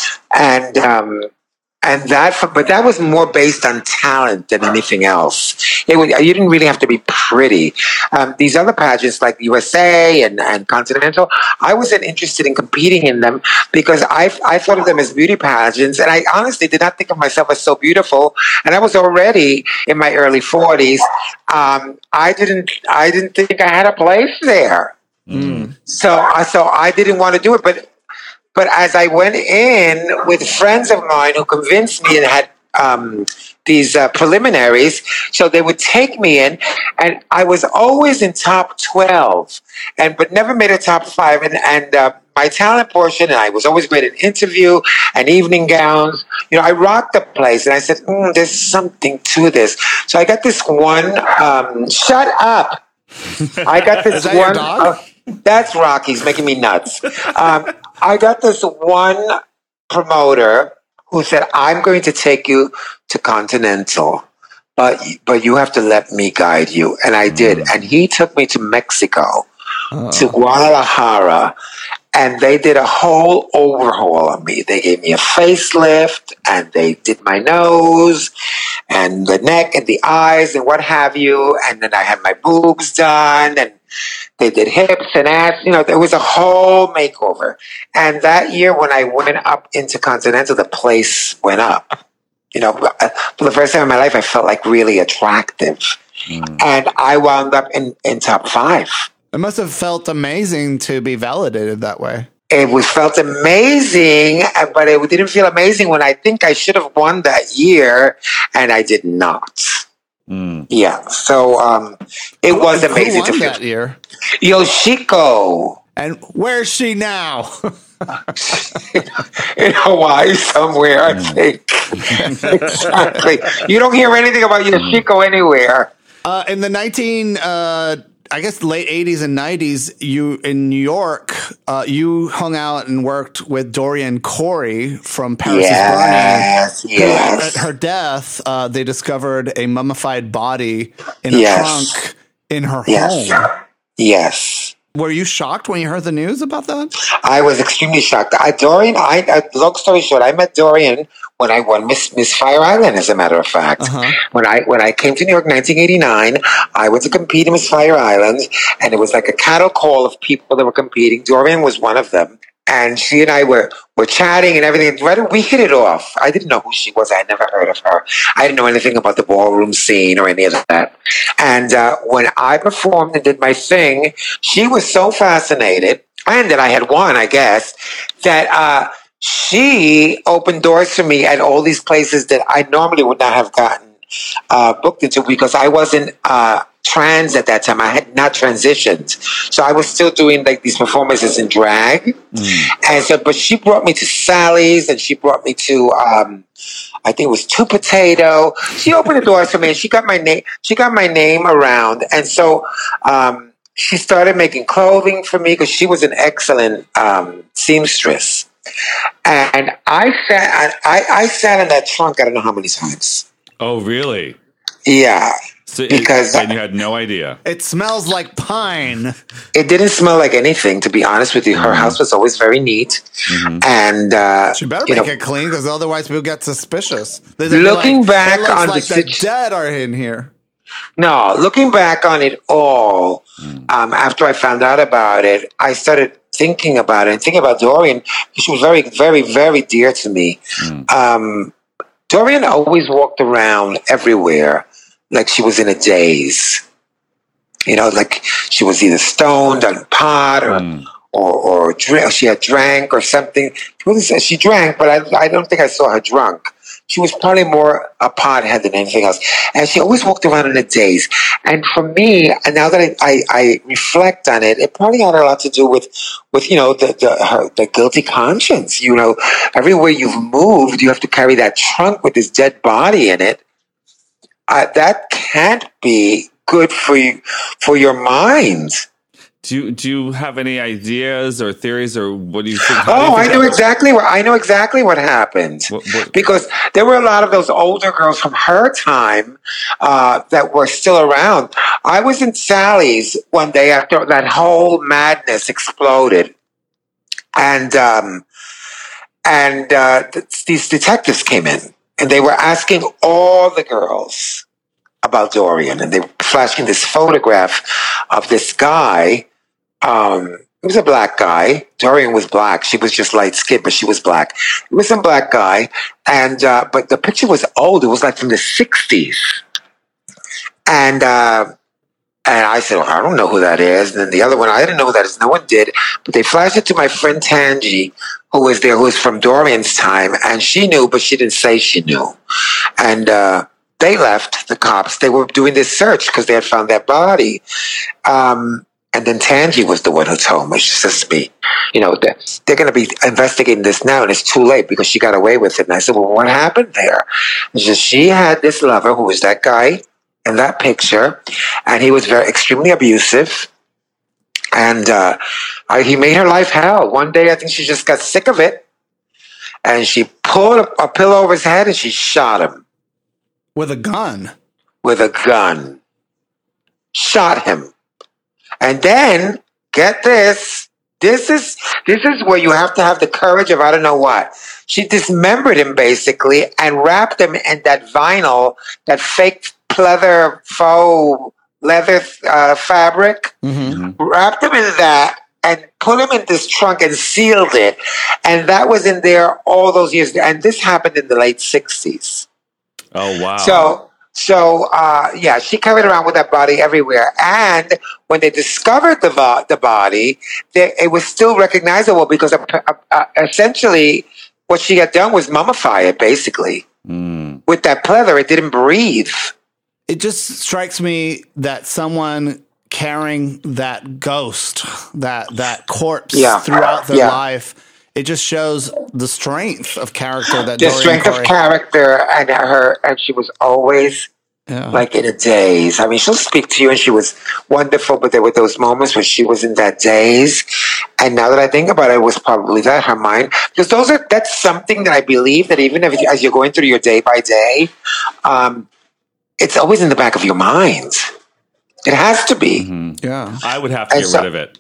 but that was more based on talent than anything else. You didn't really have to be pretty. These other pageants like USA and Continental, I wasn't interested in competing in them because I thought of them as beauty pageants, and I honestly did not think of myself as so beautiful. And I was already in my early 40s. I didn't think I had a place there. So I didn't want to do it, but as I went in with friends of mine who convinced me and had these preliminaries, so they would take me in, and I was always in top 12, but never made a top 5. And my talent portion, and I was always great at interview and evening gowns. I rocked the place, and I said, "There's something to this." So I got this one. Shut up! I got this one. That's Rocky. He's making me nuts. I got this one promoter who said, "I'm going to take you to Continental, but you have to let me guide you." And I did. And he took me to Mexico, to Guadalajara, and they did a whole overhaul on me. They gave me a facelift, and they did my nose and the neck and the eyes and what have you. And then I had my boobs done, and they did hips and ass. There was a whole makeover. And that year when I went up into Continental, the place went up. For the first time in my life, I felt really attractive. And I wound up in top 5. It must have felt amazing to be validated that way. It felt amazing, but it didn't feel amazing when I think I should have won that year, and I did not. Yeah, so it was amazing to feel that year. Yoshiko. And where's she now? In Hawaii somewhere, I think. Exactly. You don't hear anything about Yoshiko anywhere. In the late 80s and 90s, you in New York, you hung out and worked with Dorian Corey from Paris is Burning. Yes. At her death, they discovered a mummified body in a trunk in her home. Yes. Were you shocked when you heard the news about that? I was extremely shocked. Long story short, I met Dorian when I won Miss Fire Island, as a matter of fact. When I came to New York in 1989, I went to compete in Miss Fire Island, and it was like a cattle call of people that were competing. Dorian was one of them. And she and I were chatting and everything. We hit it off. I didn't know who she was. I had never heard of her. I didn't know anything about the ballroom scene or any of that. And when I performed and did my thing, she was so fascinated, and that I had won, I guess, that she opened doors for me at all these places that I normally would not have gotten booked into, because I wasn't trans at that time. I had not transitioned, so I was still doing these performances in drag. And so, but she brought me to Sally's, and she brought me to I think it was Two Potato. She opened the doors for me, and she got my name. She got my name around, and so she started making clothing for me because she was an excellent seamstress. And I sat in that trunk I don't know how many times. Oh, really? Yeah. And you had no idea. It smells like pine. It didn't smell like anything, to be honest with you. Her house was always very neat. And she better make it clean, because otherwise we'll get suspicious. Looking back on the dead are in here. No, looking back on it all, after I found out about it, I started thinking about it and thinking about Dorian. She was very, very, very dear to me. Dorian always walked around everywhere like she was in a daze. Like she was either stoned on pot she had drank or something. She drank, but I don't think I saw her drunk. She was probably more a pothead than anything else. And she always walked around in a daze. And for me, and now that I reflect on it, it probably had a lot to do with the guilty conscience. Everywhere you've moved, you have to carry that trunk with this dead body in it. That can't be good for your mind. Do you have any ideas or theories, or what do you think? I know exactly what happened. Because there were a lot of those older girls from her time that were still around. I was in Sally's one day after that whole madness exploded, and these detectives came in, and they were asking all the girls about Dorian, and they were flashing this photograph of this guy. It was a black guy. Dorian was black. She was just light skinned, but she was black. It was some black guy, and but the picture was old. It was like from the 60s, and I said, well, I don't know who that is. And then the other one, I didn't know who that is. No one did, but they flashed it to my friend Tangi, who was there, who was from Dorian's time, and she knew, but she didn't say she knew, and they left, the cops. They were doing this search because they had found that body. And then Tangi was the one who told me. She says to me, they're going to be investigating this now, and it's too late because she got away with it. And I said, well, what happened there? And she said, she had this lover who was that guy in that picture, and he was extremely abusive. And he made her life hell. One day, I think she just got sick of it, and she pulled a pillow over his head, and she shot him. With a gun? With a gun. Shot him. And then, get this. This is where you have to have the courage of I don't know what. She dismembered him basically and wrapped him in that vinyl, that fake faux leather fabric. Mm-hmm. Wrapped him in that and put him in this trunk and sealed it. And that was in there all those years. And this happened in the late 60s. Oh, wow. So, she carried around with that body everywhere. And when they discovered the body, it was still recognizable because essentially what she had done was mummify it, basically. Mm. With that pleather, it didn't breathe. It just strikes me that someone carrying that ghost, that corpse throughout their life, it just shows the strength of character that the strength of character and she was always like in a daze. I mean, she'll speak to you and she was wonderful, but there were those moments when she was in that daze. And now that I think about it, it was probably that, her mind. Because that's something that I believe that even as you're going through your day by day, it's always in the back of your mind. It has to be. Mm-hmm. Yeah. I would have to get rid of it.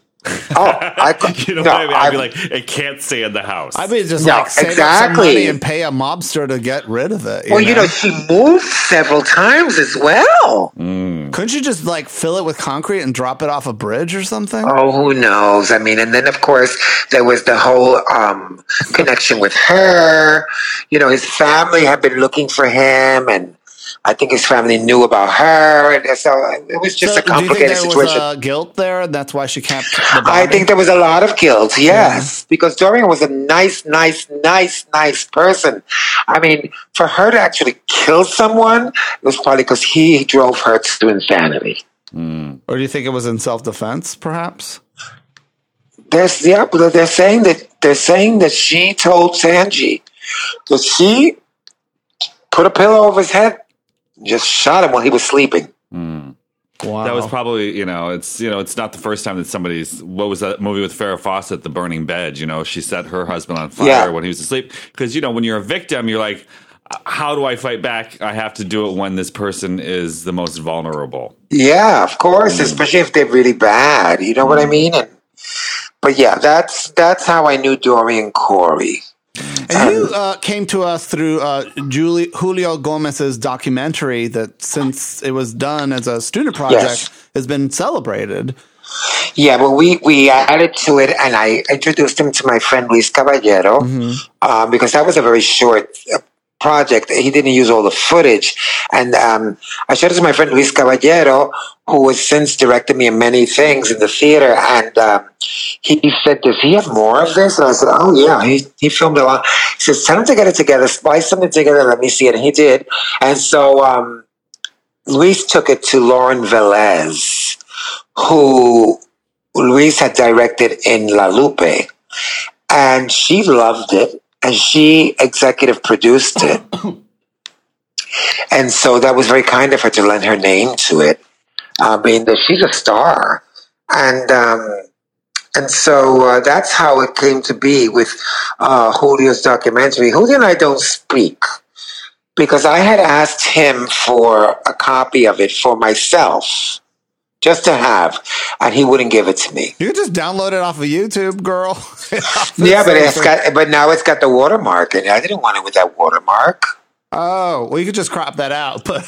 I'd be like, it can't stay in the house. I'd be just save up some money and pay a mobster to get rid of it. She moved several times as well. Mm. Couldn't you just fill it with concrete and drop it off a bridge or something? Oh, who knows? I mean, and then of course there was the whole connection with her. His family had been looking for him, and I think his family knew about her, and so it was just a complicated situation. Do you think there was guilt there? That's why she kept the body? I think there was a lot of guilt, yes, because Dorian was a nice person. I mean, for her to actually kill someone, it was probably because he drove her to insanity. Mm. Or do you think it was in self-defense, perhaps? They're saying that she told Tangi that she put a pillow over his head. Just shot him while he was sleeping. Mm. Wow. That was probably, it's not the first time that what was that movie with Farrah Fawcett, The Burning Bed? She set her husband on fire when he was asleep. Because, when you're a victim, you're like, how do I fight back? I have to do it when this person is the most vulnerable. Yeah, of course, especially if they're really bad. You know what I mean? But yeah, that's how I knew Dorian Corey. And you came to us through Julio Gomez's documentary that, since it was done as a student project, has been celebrated. Yeah, well, we added to it, and I introduced him to my friend Luis Caballero, because that was a very short project. He didn't use all the footage. And I showed it to my friend Luis Caballero, who has since directed me in many things in the theater. And he said, does he have more of this? And I said, oh, yeah, he filmed a lot. He says, tell him to get it together, splice something together, let me see it. And he did. And so Luis took it to Lauren Velez, who Luis had directed in La Lupe. And she loved it. And she executive produced it. And so that was very kind of her to lend her name to it. I mean, she's a star. And so that's how it came to be with Julio's documentary. Julio and I don't speak because I had asked him for a copy of it for myself, just to have, and he wouldn't give it to me. You could just download it off of YouTube, girl. Yeah, but now it's got the watermark, and I didn't want it with that watermark. Oh, well, you could just crop that out, but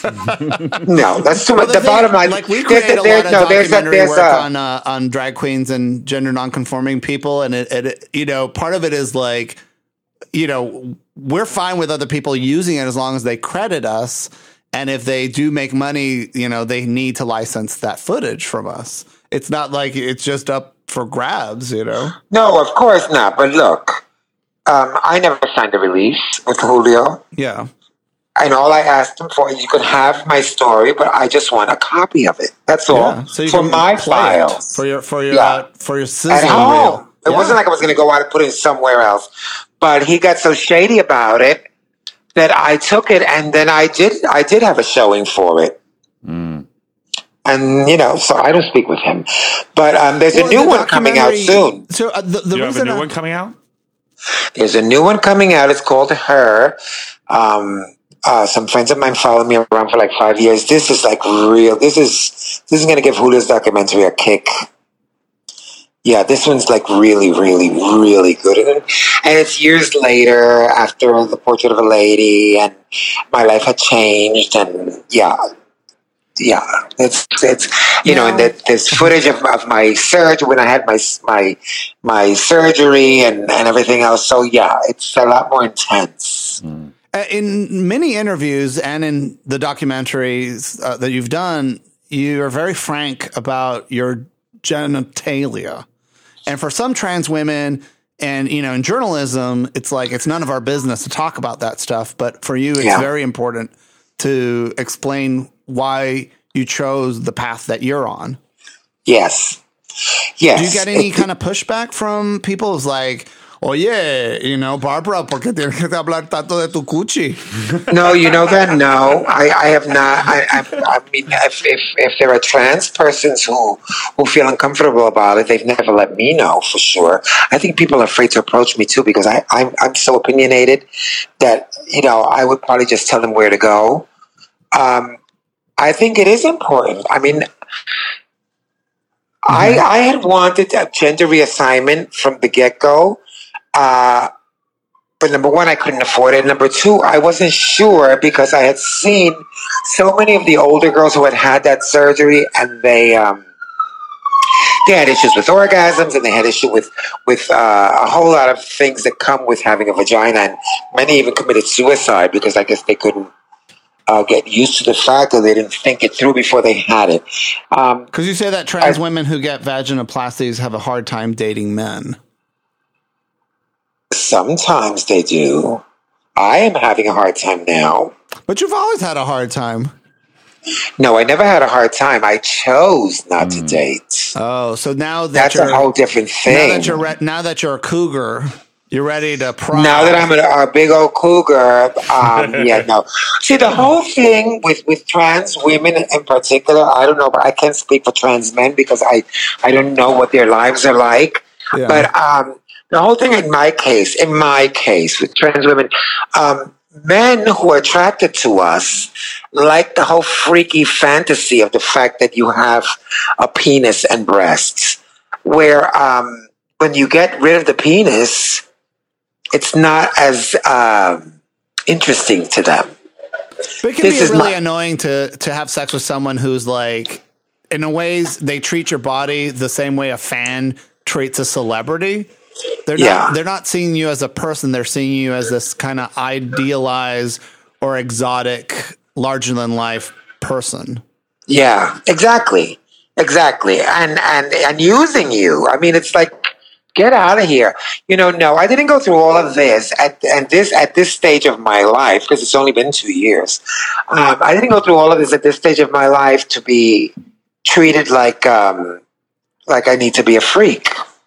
no, that's too much. The bottom line, like we create a lot of documentary work on drag queens and gender nonconforming people, and it you know, part of it is like, you know, we're fine with other people using it as long as they credit us. And if they do make money, you know, they need to license that footage from us. It's not like it's just up for grabs, you know? No, of course not. But look, I never signed a release with Julio. Yeah. And all I asked him for, you could have my story, but I just want a copy of it. That's all. Yeah. So you for my files. For your sizzle at home. reel. It wasn't like I was going to go out and put it somewhere else. But he got so shady about it that I took it, and then I did have a showing for it. Mm. And, you know, so I don't speak with him. But there's a new one coming out soon. So you have a new one coming out? There's a new one coming out. It's called Her. Some friends of mine followed me around for like 5 years. This is like real. This is going to give Julio's documentary a kick. Yeah, this one's like really, really, really good. And it's years later after The Portrait of a Lady, and my life had changed. And yeah, it's you know, and there's footage of my surgery when I had my surgery and everything else. So yeah, it's a lot more intense. In many interviews and in the documentaries that you've done, you are very frank about your genitalia. And for some trans women, and, you know, in journalism, it's like, it's none of our business to talk about that stuff. But for you, it's very important to explain why you chose the path that you're on. Yes. Do you get any kind of pushback from people? It's like, oye, you know, Barbara, ¿por qué tienes que hablar tanto de tu cuchi? No, you know that? No, I have not. I mean, if there are trans persons who feel uncomfortable about it, they've never let me know for sure. I think people are afraid to approach me too because I'm so opinionated that, you know, I would probably just tell them where to go. I think it is important. I mean, I had wanted a gender reassignment from the get-go. But number one, I couldn't afford it. Number two, I wasn't sure because I had seen so many of the older girls who had that surgery, and they had issues with orgasms, and they had issue with a whole lot of things that come with having a vagina, and many even committed suicide because I guess they couldn't get used to the fact that they didn't think it through before they had it. Because you say that trans women who get vaginoplasties have a hard time dating men. Sometimes they do. I am having a hard time now. But you've always had a hard time. No, I never had a hard time. I chose not to date. Oh, so now that's a whole different thing. Now that you're a cougar, you're ready to pry. Now that I'm a big old cougar, yeah, no. See, the whole thing with trans women in particular, I don't know, but I can't speak for trans men because I don't know what their lives are like. Yeah. But the whole thing in my case with trans women, men who are attracted to us like the whole freaky fantasy of the fact that you have a penis and breasts, where when you get rid of the penis, it's not as interesting to them. But it can be really annoying to have sex with someone who's like, in a ways, they treat your body the same way a fan treats a celebrity. They're not seeing you as a person. They're seeing you as this kind of idealized or exotic, larger than life person. Yeah, exactly. And using you. I mean, it's like, get out of here. No, I didn't go through all of this at this stage of my life, because it's only been 2 years. I didn't go through all of this at this stage of my life to be treated like I need to be a freak.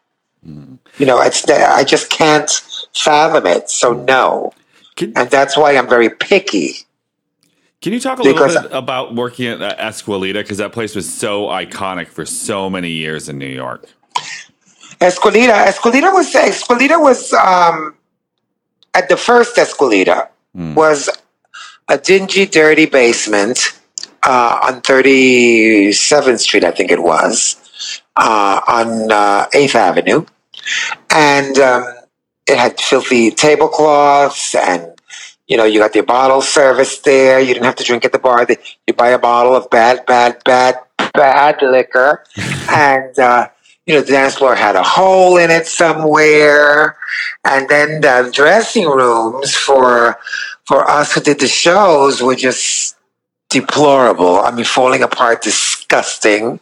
I just can't fathom it. So no. And that's why I'm very picky. Can you talk a little bit about working at Esquelita? Because that place was so iconic for so many years in New York. Esquelita was at the first Esquelita was a dingy, dirty basement on 37th Street, I think it was, on 8th Avenue. And it had filthy tablecloths, and you got your bottle service there. You didn't have to drink at the bar. You buy a bottle of bad liquor, and the dance floor had a hole in it somewhere. And then the dressing rooms for us who did the shows were just deplorable. I mean, falling apart, disgusting.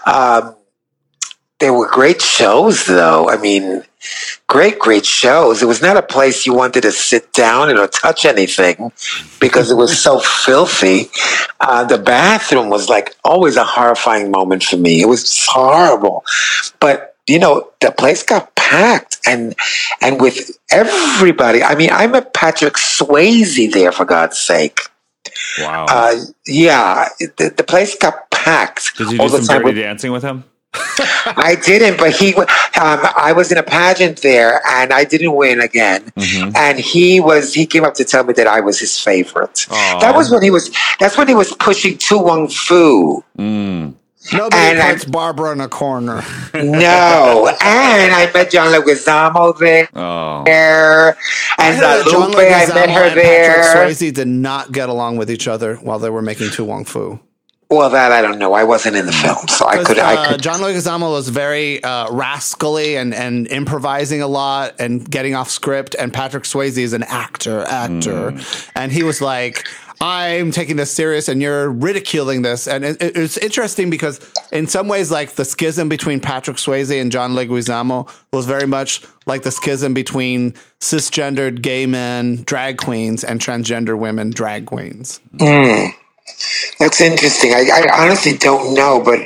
They were great shows, though. I mean, great shows. It was not a place you wanted to sit down or touch anything because it was so filthy. The bathroom was like always a horrifying moment for me. It was just horrible. But, the place got packed and with everybody. I mean, I met Patrick Swayze there, for God's sake. Wow. Yeah, the place got packed. Did you do some dirty dancing with him? I didn't, but I was in a pageant there, and I didn't win again. Mm-hmm. And he came up to tell me that I was his favorite. Aww. That's when he was pushing Tu Wong Fu. Nobody puts Barbara in a corner. No, and I met John Leguizamo there. Oh. And Lupe, I met her there. Patrick Swayze did not get along with each other while they were making Tu Wong Fu. Well, that I don't know. I wasn't in the film, so I could. John Leguizamo was very rascally and improvising a lot and getting off script. And Patrick Swayze is an actor, and he was like, "I'm taking this serious, and you're ridiculing this." And it's interesting because in some ways, like the schism between Patrick Swayze and John Leguizamo was very much like the schism between cisgendered gay men, drag queens, and transgender women, drag queens. That's interesting. I honestly don't know, but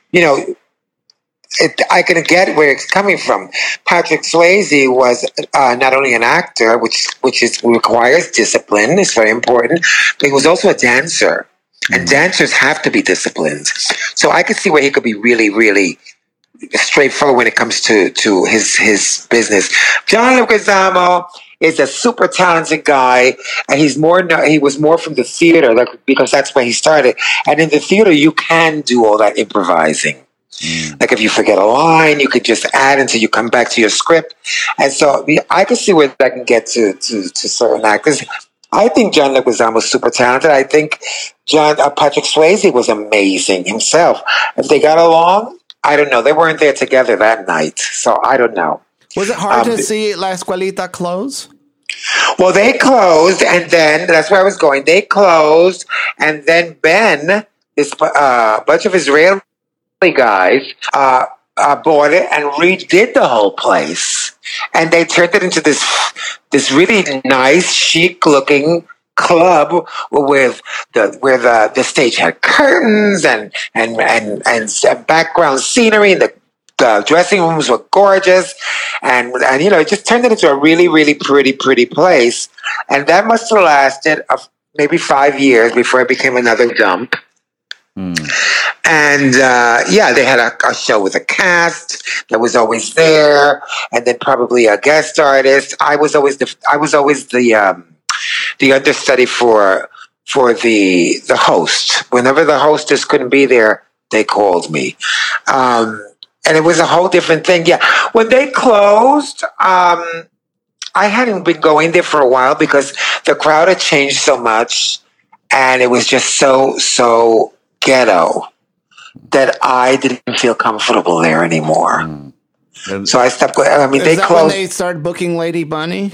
I can get where it's coming from. Patrick Swayze was not only an actor, which requires discipline, it's very important, but he was also a dancer, and dancers have to be disciplined. So I could see where he could be really, really straightforward when it comes to his business. John Leguizamo is a super talented guy, and he was more from the theater, because that's where he started. And in the theater, you can do all that improvising. Like if you forget a line, you could just add until you come back to your script. And so I can see where that can get to certain actors. I think John Leguizamo was super talented. I think Patrick Swayze was amazing himself. If they got along, I don't know. They weren't there together that night, so I don't know. Was it hard to see La Escuelita close? Well, they closed, and then that's where I was going. They closed, and then Ben, this bunch of Israeli guys, bought it and redid the whole place, and they turned it into this really nice, chic-looking club where the stage had curtains and background scenery. The dressing rooms were gorgeous, and it just turned it into a really, really pretty place. And that must have lasted maybe 5 years before it became another dump. And they had a show with a cast that was always there, and then probably a guest artist. I was always the understudy for the host. Whenever the hostess couldn't be there, they called me. And it was a whole different thing. Yeah. When they closed, I hadn't been going there for a while because the crowd had changed so much, and it was just so ghetto that I didn't feel comfortable there anymore. And- So I stopped going. I mean, Is they that when closed. they started booking Lady Bunny?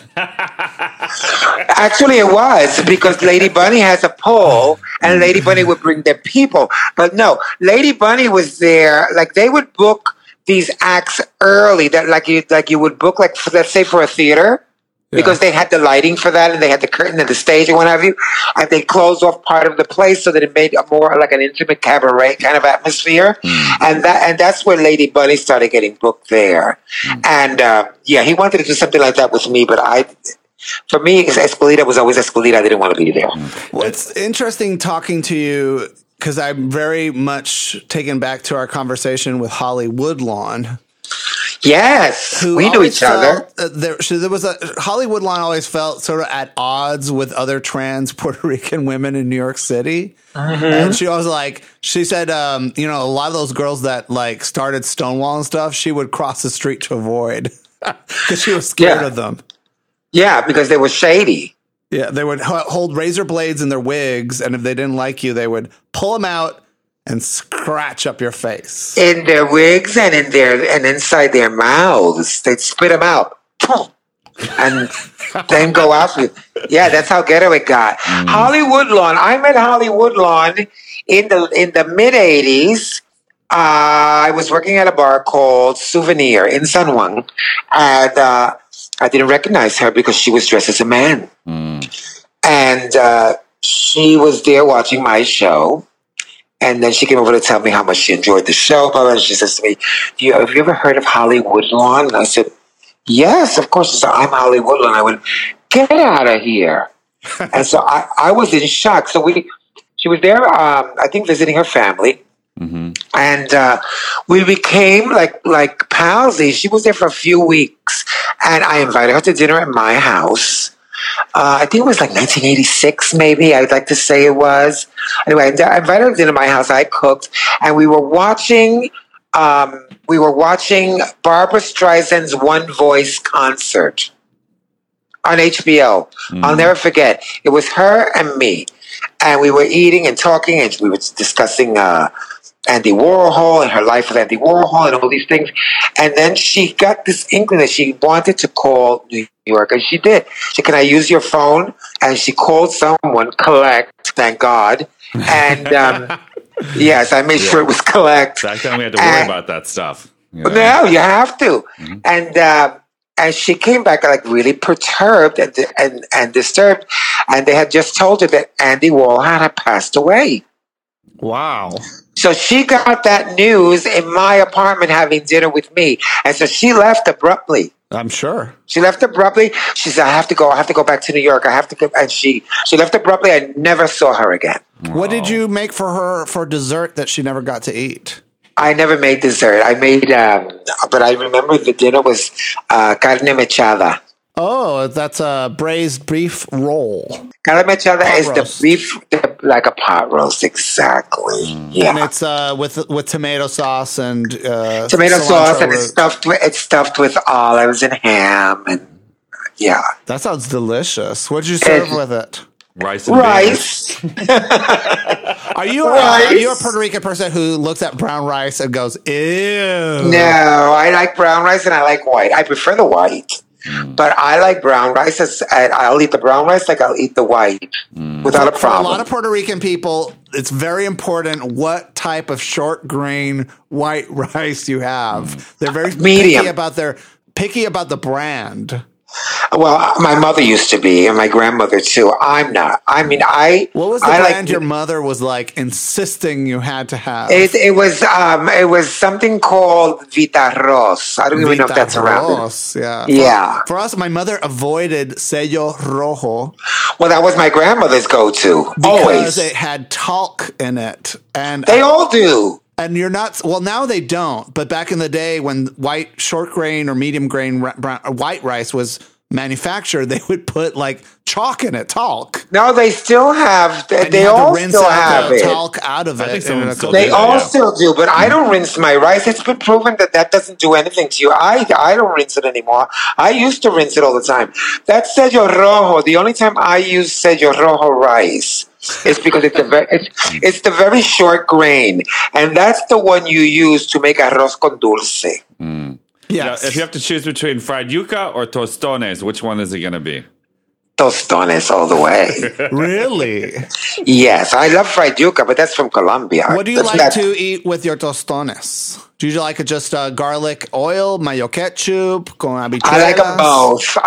Actually, it was because Lady Bunny has a pole, and Lady Bunny would bring their people. But no, Lady Bunny was there. Like they would book these acts early. That like you would book like let's say for a theater. Because they had the lighting for that, and they had the curtain and the stage and what have you, and they closed off part of the place so that it made a more like an intimate cabaret kind of atmosphere, and that's where Lady Bunny started getting booked there, and he wanted to do something like that with me, but for me, Escolita was always Escolita. I didn't want to be there. Well, it's interesting talking to you because I'm very much taken back to our conversation with Holly Woodlawn. Yes, we knew each other. There was Holly Woodlawn always felt sort of at odds with other trans Puerto Rican women in New York City. And she always she said, a lot of those girls that like started Stonewall and stuff, she would cross the street to avoid because she was scared of them. Yeah, because they were shady. Yeah, they would hold razor blades in their wigs, and if they didn't like you, they would pull them out and scratch up your face. In their wigs and inside their mouths. They'd spit them out. And then go after you. Yeah, that's how ghetto it got. Holly Woodlawn. I met Holly Woodlawn in the mid-'80s. I was working at a bar called Souvenir in San Juan. And I didn't recognize her because she was dressed as a man. And she was there watching my show. And then she came over to tell me how much she enjoyed the show. And she says to me, have you ever heard of Holly Woodlawn? And I said, yes, of course. She said, I'm Holly Woodlawn. I went, get out of here. And so I was in shock. So she was there, I think, visiting her family. And we became like pals. She was there for a few weeks. And I invited her to dinner at my house. I think it was like 1986, maybe. I'd like to say it was. Anyway, I invited her to dinner at my house. I cooked, and we were watching Barbara Streisand's One Voice concert on HBO. I'll never forget. It was her and me, and we were eating and talking, and we were discussing Andy Warhol and her life with Andy Warhol and all these things. And then she got this inkling that she wanted to call New York, and she did. She said, can I use your phone? And she called someone, Collect, thank God. And yes, I made sure it was Collect. Back then we had to worry about that stuff. No, you have to. And she came back like really perturbed and disturbed. And they had just told her that Andy Warhol had passed away. Wow. So she got that news in my apartment having dinner with me. And so she left abruptly. I'm sure. She left abruptly. She said, I have to go back to New York. I have to go. And she left abruptly. I never saw her again. What did you make for her for dessert that she never got to eat? I never made dessert. I made, but I remember the dinner was carne mechada. Oh, that's a braised beef roll. Carne mechada is roast. the beef, like a pot roast, exactly. Yeah. And it's with tomato sauce and Tomato sauce, and it's stuffed with olives and ham, and yeah. That sounds delicious. What'd you serve with it? Rice and Rice. Are you a Puerto Rican person who looks at brown rice and goes, ew? No, I like brown rice and I like white. I prefer the white. But I like brown rice. I'll eat the brown rice like I'll eat the white without a problem. For a lot of Puerto Rican people, it's very important what type of short grain white rice you have. They're very medium picky about the brand. Well, my mother used to be, and my grandmother too. I'm not. I mean, What was the brand your mother was like insisting you had to have? It was something called Vitarros. I don't even know if that's around. Yeah. For us, my mother avoided Sello Rojo. Well, that was my grandmother's go-to. Because it had talc in it, and they all do. And you're not, well, now they don't, but back in the day when white short grain or medium grain white rice was manufactured, they would put like chalk in it, talc. No, they still have, they all still have it. Talc out of it. They all still do, but I don't rinse my rice. It's been proven that doesn't do anything to you. I don't rinse it anymore. I used to rinse it all the time. That Sello Rojo, the only time I use Sello Rojo rice, it's because it's the very short grain, and that's the one you use to make arroz con dulce. Yes. If you have to choose between fried yuca or tostones, which one is it going to be? Tostones all the way. Really? Yes, I love fried yuca, but that's from Colombia. What do you That's like not- to eat with your tostones? Do you like it just garlic oil, mayo ketchup, con habichuelas? I like them both.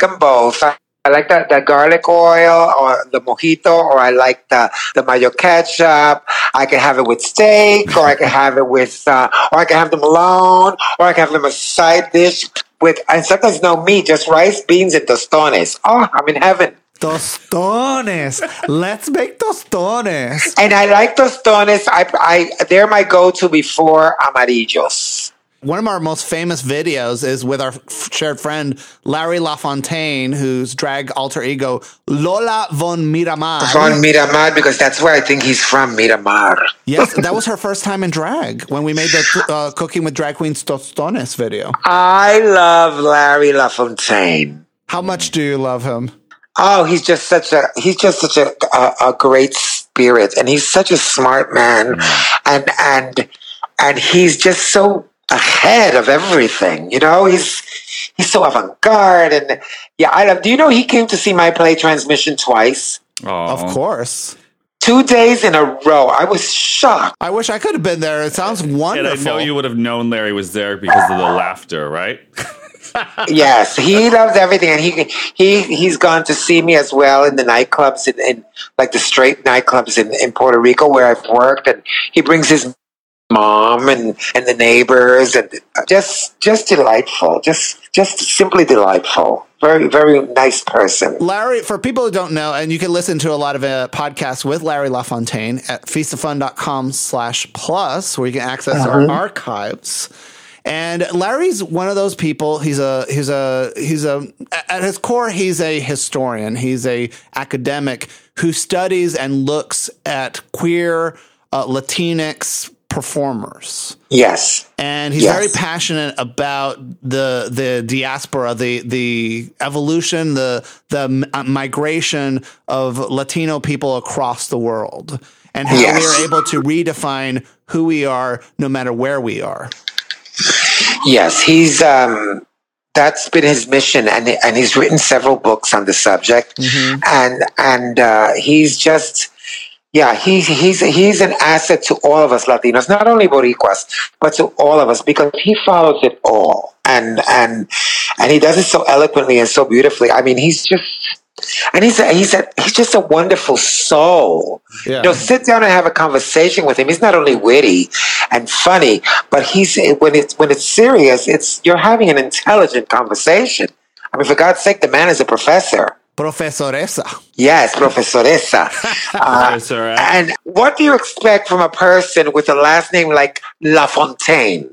I like the garlic oil or the mojito, or I like the mayo ketchup. I can have it with steak, or I can have it with, or I can have them alone, or I can have them as side dish with, and sometimes no meat, just rice, beans, and tostones. Oh, I'm in heaven. Tostones. Let's make tostones. And I like tostones. They're my go-to before amarillos. One of our most famous videos is with our shared friend, Larry LaFontaine, whose drag alter ego, Lola von Miramar. Von Miramar, because that's where I think he's from, Miramar. Yes, that was her first time in drag when we made the Cooking with Drag Queens Tostones video. I love Larry LaFontaine. How much do you love him? Oh, he's just such a great spirit, and he's such a smart man, and he's just so ahead of everything. You know, he's so avant-garde, and yeah, I love. Do you know he came to see my play Transmission twice? Oh, Of course. 2 days in a row. I was shocked. I wish I could have been there. It sounds And wonderful. I know you would have known Larry was there because of the laughter, right? Yes, he loves everything, and he's gone to see me as well in the nightclubs in like the straight nightclubs in Puerto Rico where I've worked, and he brings his mom and the neighbors, and just delightful, just simply delightful. Very, very nice person. Larry, for people who don't know, and you can listen to a lot of podcasts with Larry LaFontaine at feastoffun.com/plus, where you can access our archives. And Larry's one of those people. He's at his core, he's a historian. He's a academic who studies and looks at queer Latinx performers. Yes. And he's very passionate about the diaspora, the evolution, the migration of Latino people across the world, and how we are able to redefine who we are no matter where we are. Yes, he's that's been his mission, and he's written several books on the subject, and he's just. Yeah, he's an asset to all of us Latinos, not only Boricuas, but to all of us, because he follows it all, and he does it so eloquently and so beautifully. I mean, he's just a wonderful soul. Yeah. You know, sit down and have a conversation with him. He's not only witty and funny, but when it's serious, you're having an intelligent conversation. I mean, for God's sake, the man is a professor. Profesoresa. Yes, profesoresa. And what do you expect from a person with a last name like LaFontaine?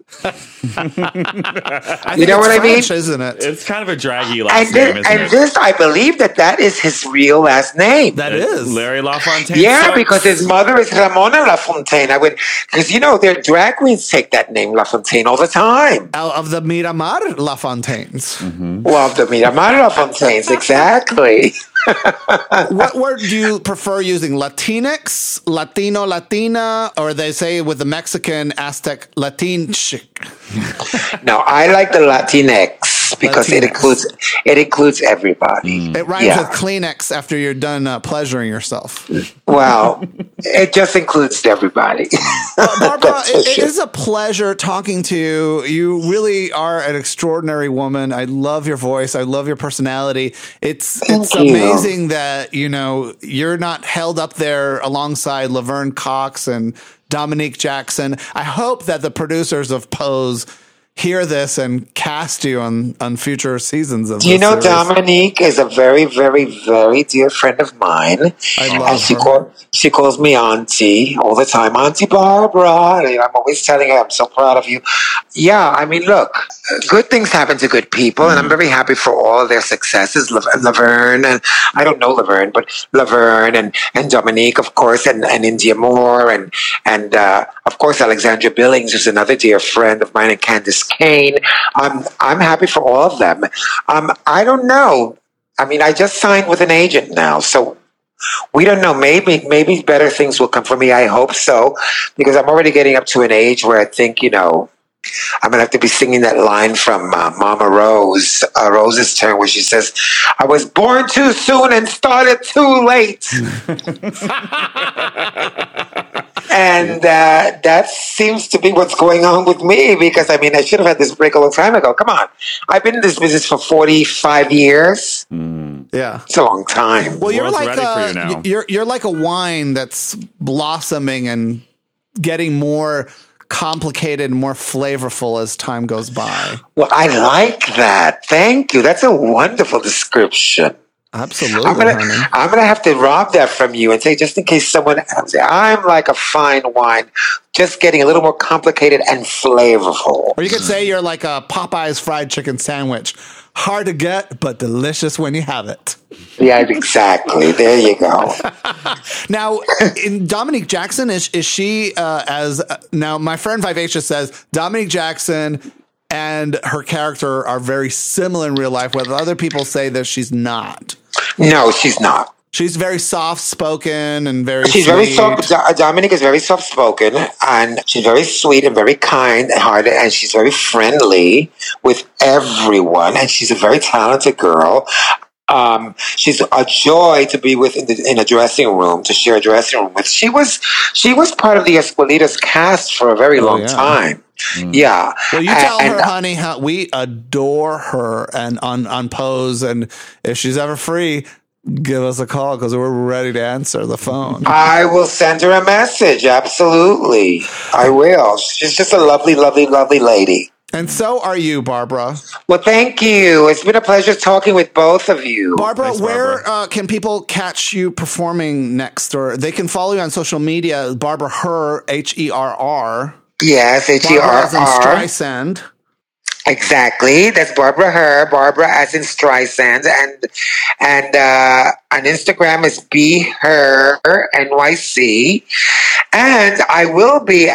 You know what I mean? Isn't it? It's kind of a draggy last name, isn't it? This, I believe that is his real last name. That is Larry LaFontaine. Yeah, So- because his mother is Ramona LaFontaine. Because their drag queens take that name LaFontaine all the time. of the Miramar LaFontaines. Well, the Miramar LaFontaines, exactly. What word do you prefer using? Latinx, Latino, Latina, or they say with the Mexican Aztec Latinx? No, I like the Latinx because Latinx. it includes everybody. It rhymes with Kleenex after you're done pleasuring yourself. Well, it just includes everybody. Barbara, That's for it sure. is a pleasure talking to you. You really are an extraordinary woman. I love your voice. I love your personality. It's Thank you. amazing that, you're not held up there alongside Laverne Cox and Dominique Jackson. I hope that the producers of Pose hear this and cast you on future seasons of Do you this know series. Dominique is a very, very, very dear friend of mine. I love And her. she calls me Auntie all the time. Auntie Barbara. And I'm always telling her, I'm so proud of you. Yeah, I mean, look, good things happen to good people, and I'm very happy for all of their successes. Laverne, and I don't know Laverne, but Laverne and Dominique, of course, and India Moore, and of course, Alexandra Billings, who's another dear friend of mine, and Candace Kane. I'm happy for all of them. I don't know. I mean, I just signed with an agent now, so we don't know. Maybe better things will come for me. I hope so, because I'm already getting up to an age where I think, I'm gonna have to be singing that line from Mama Rose, Rose's Turn, where she says, "I was born too soon and started too late." And that seems to be what's going on with me, because I mean, I should have had this break a long time ago. Come on, I've been in this business for 45 years. Yeah, it's a long time. Well, you're World's like ready for you now. you're like a wine that's blossoming and getting more complicated and more flavorful as time goes by. Well, I like that. Thank you. That's a wonderful description. Absolutely, I'm gonna have to rob that from you and say, just in case someone else, I'm like a fine wine, just getting a little more complicated and flavorful. Or you could say you're like a Popeye's fried chicken sandwich. Hard to get, but delicious when you have it. Yeah, exactly. There you go. Now, in Dominique Jackson, is she now my friend Vivacious says Dominique Jackson and her character are very similar in real life, whether other people say that she's not. No, she's not. She's very soft-spoken and very She's sweet. very soft. Dominique is very soft-spoken, and she's very sweet and very kind-hearted, and she's very friendly with everyone, and she's a very talented girl. She's a joy to be with in a dressing room, to share a dressing room with. She was part of the Escuelitas cast for a very long time. Yeah. Well, you tell her, honey, how we adore her and on Pose, and if she's ever free, give us a call because we're ready to answer the phone. I will send her a message. Absolutely. I will. She's just a lovely, lovely, lovely lady. And so are you, Barbara. Well, thank you. It's been a pleasure talking with both of you. Barbara, Thanks, where Barbara. can people catch you performing next? Or they can follow you on social media, Barbara Herr, Herr. Yes, Barbara as in Herr. Streisand. Exactly. That's Barbara Herr. Barbara as in Streisand. And on Instagram is BHerNYC. And I will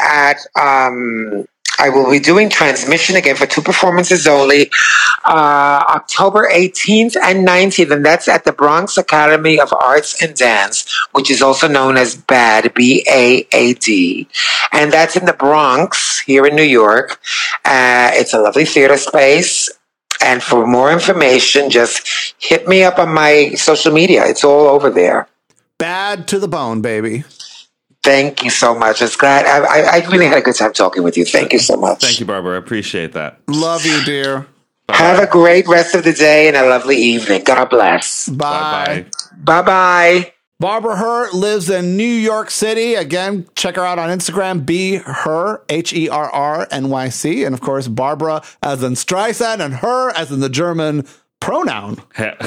be doing Transmission again for 2 performances only, October 18th and 19th, and that's at the Bronx Academy of Arts and Dance, which is also known as BAAD, BAAD. And that's in the Bronx, here in New York. It's a lovely theater space. And for more information, just hit me up on my social media. It's all over there. Bad to the bone, baby. Thank you so much. It's glad. I really had a good time talking with you. Thank you so much. Thank you, Barbara. I appreciate that. Love you, dear. Bye-bye. Have a great rest of the day and a lovely evening. God bless. Bye. Bye-bye. Bye-bye. Barbara Herr lives in New York City. Again, check her out on Instagram, BHerr, HERRNYC. And of course, Barbara as in Streisand and her as in the German pronoun. Herr.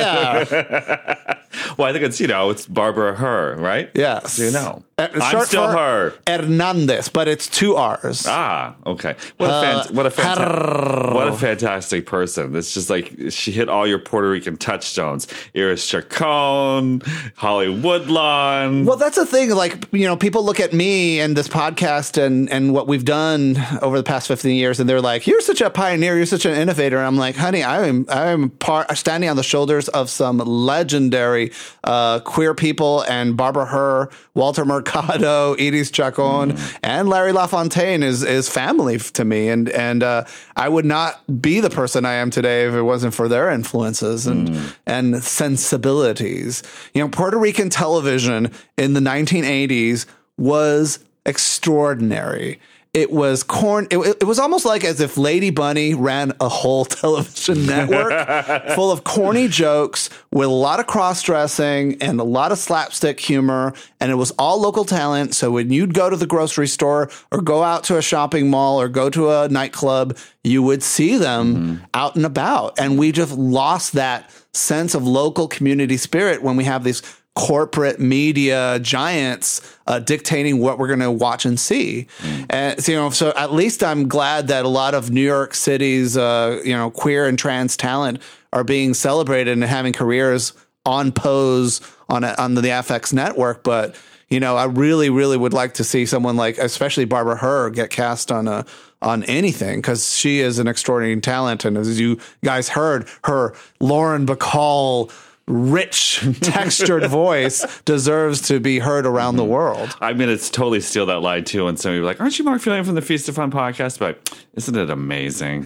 Well, I think it's Barbara Herr, right? Yes. So I'm Short still for her. Hernandez, but it's 2 R's. Ah, okay. What a fantastic person. It's just like she hit all your Puerto Rican touchstones. Iris Chacon, Holly Woodlawn. Well, that's the thing. Like, people look at me and this podcast and what we've done over the past 15 years, and they're like, "You're such a pioneer. You're such an innovator." And I'm like, "Honey, I'm standing on the shoulders of some legendary queer people, and Barbara Herr, Walter Mercado, Iris Chacon, and Larry LaFontaine is family to me, and I would not be the person I am today if it wasn't for their influences and sensibilities. Puerto Rican television in the 1980s was extraordinary. It was it was almost like as if Lady Bunny ran a whole television network full of corny jokes with a lot of cross-dressing and a lot of slapstick humor, and it was all local talent. So when you'd go to the grocery store or go out to a shopping mall or go to a nightclub, you would see them out and about. And we just lost that sense of local community spirit when we have these corporate media giants dictating what we're going to watch and see. And so at least I'm glad that a lot of New York City's queer and trans talent are being celebrated and having careers on Pose on the FX network. But I really, really would like to see someone like, especially Barbara Herr, get cast on anything, because she is an extraordinary talent. And as you guys heard, her Lauren Bacall rich, textured voice deserves to be heard around the world. I'm going to totally steal that line too. And somebody will be like, aren't you Mark Fillion from the Feast of Fun podcast? But isn't it amazing?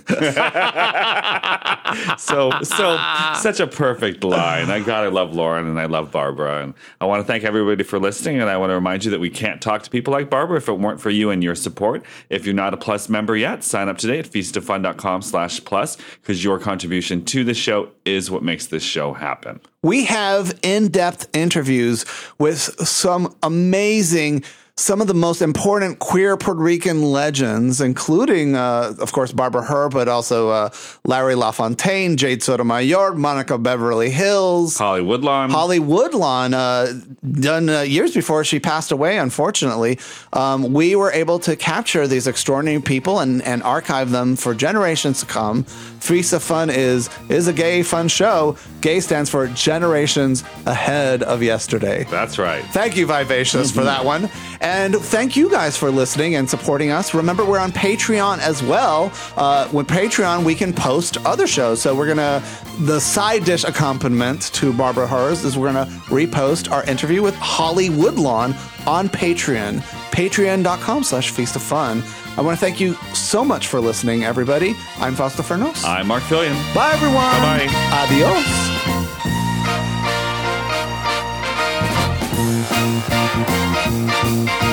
So such a perfect line. I love Lauren and I love Barbara. And I want to thank everybody for listening. And I want to remind you that we can't talk to people like Barbara if it weren't for you and your support. If you're not a Plus member yet, sign up today at feastoffun.com/plus, because your contribution to the show is what makes this show happen. We have in-depth interviews with some of the most important queer Puerto Rican legends, including, of course, Barbara Herr, but also Larry LaFontaine, Jade Sotomayor, Monica Beverly Hills. Holly Woodlawn, done years before she passed away, unfortunately. We were able to capture these extraordinary people and archive them for generations to come. Feast of Fun is a gay, fun show. Gay stands for Generations Ahead of Yesterday. That's right. Thank you, Vivacious, for that one. And thank you guys for listening and supporting us. Remember, we're on Patreon as well. With Patreon, we can post other shows. So the side dish accompaniment to Barbara Herr's is we're going to repost our interview with Holly Woodlawn on Patreon. Patreon.com/Feast of Fun. I want to thank you so much for listening, everybody. I'm Fausto Fernos. I'm Mark Fillion. Bye, everyone. Bye-bye. Adios.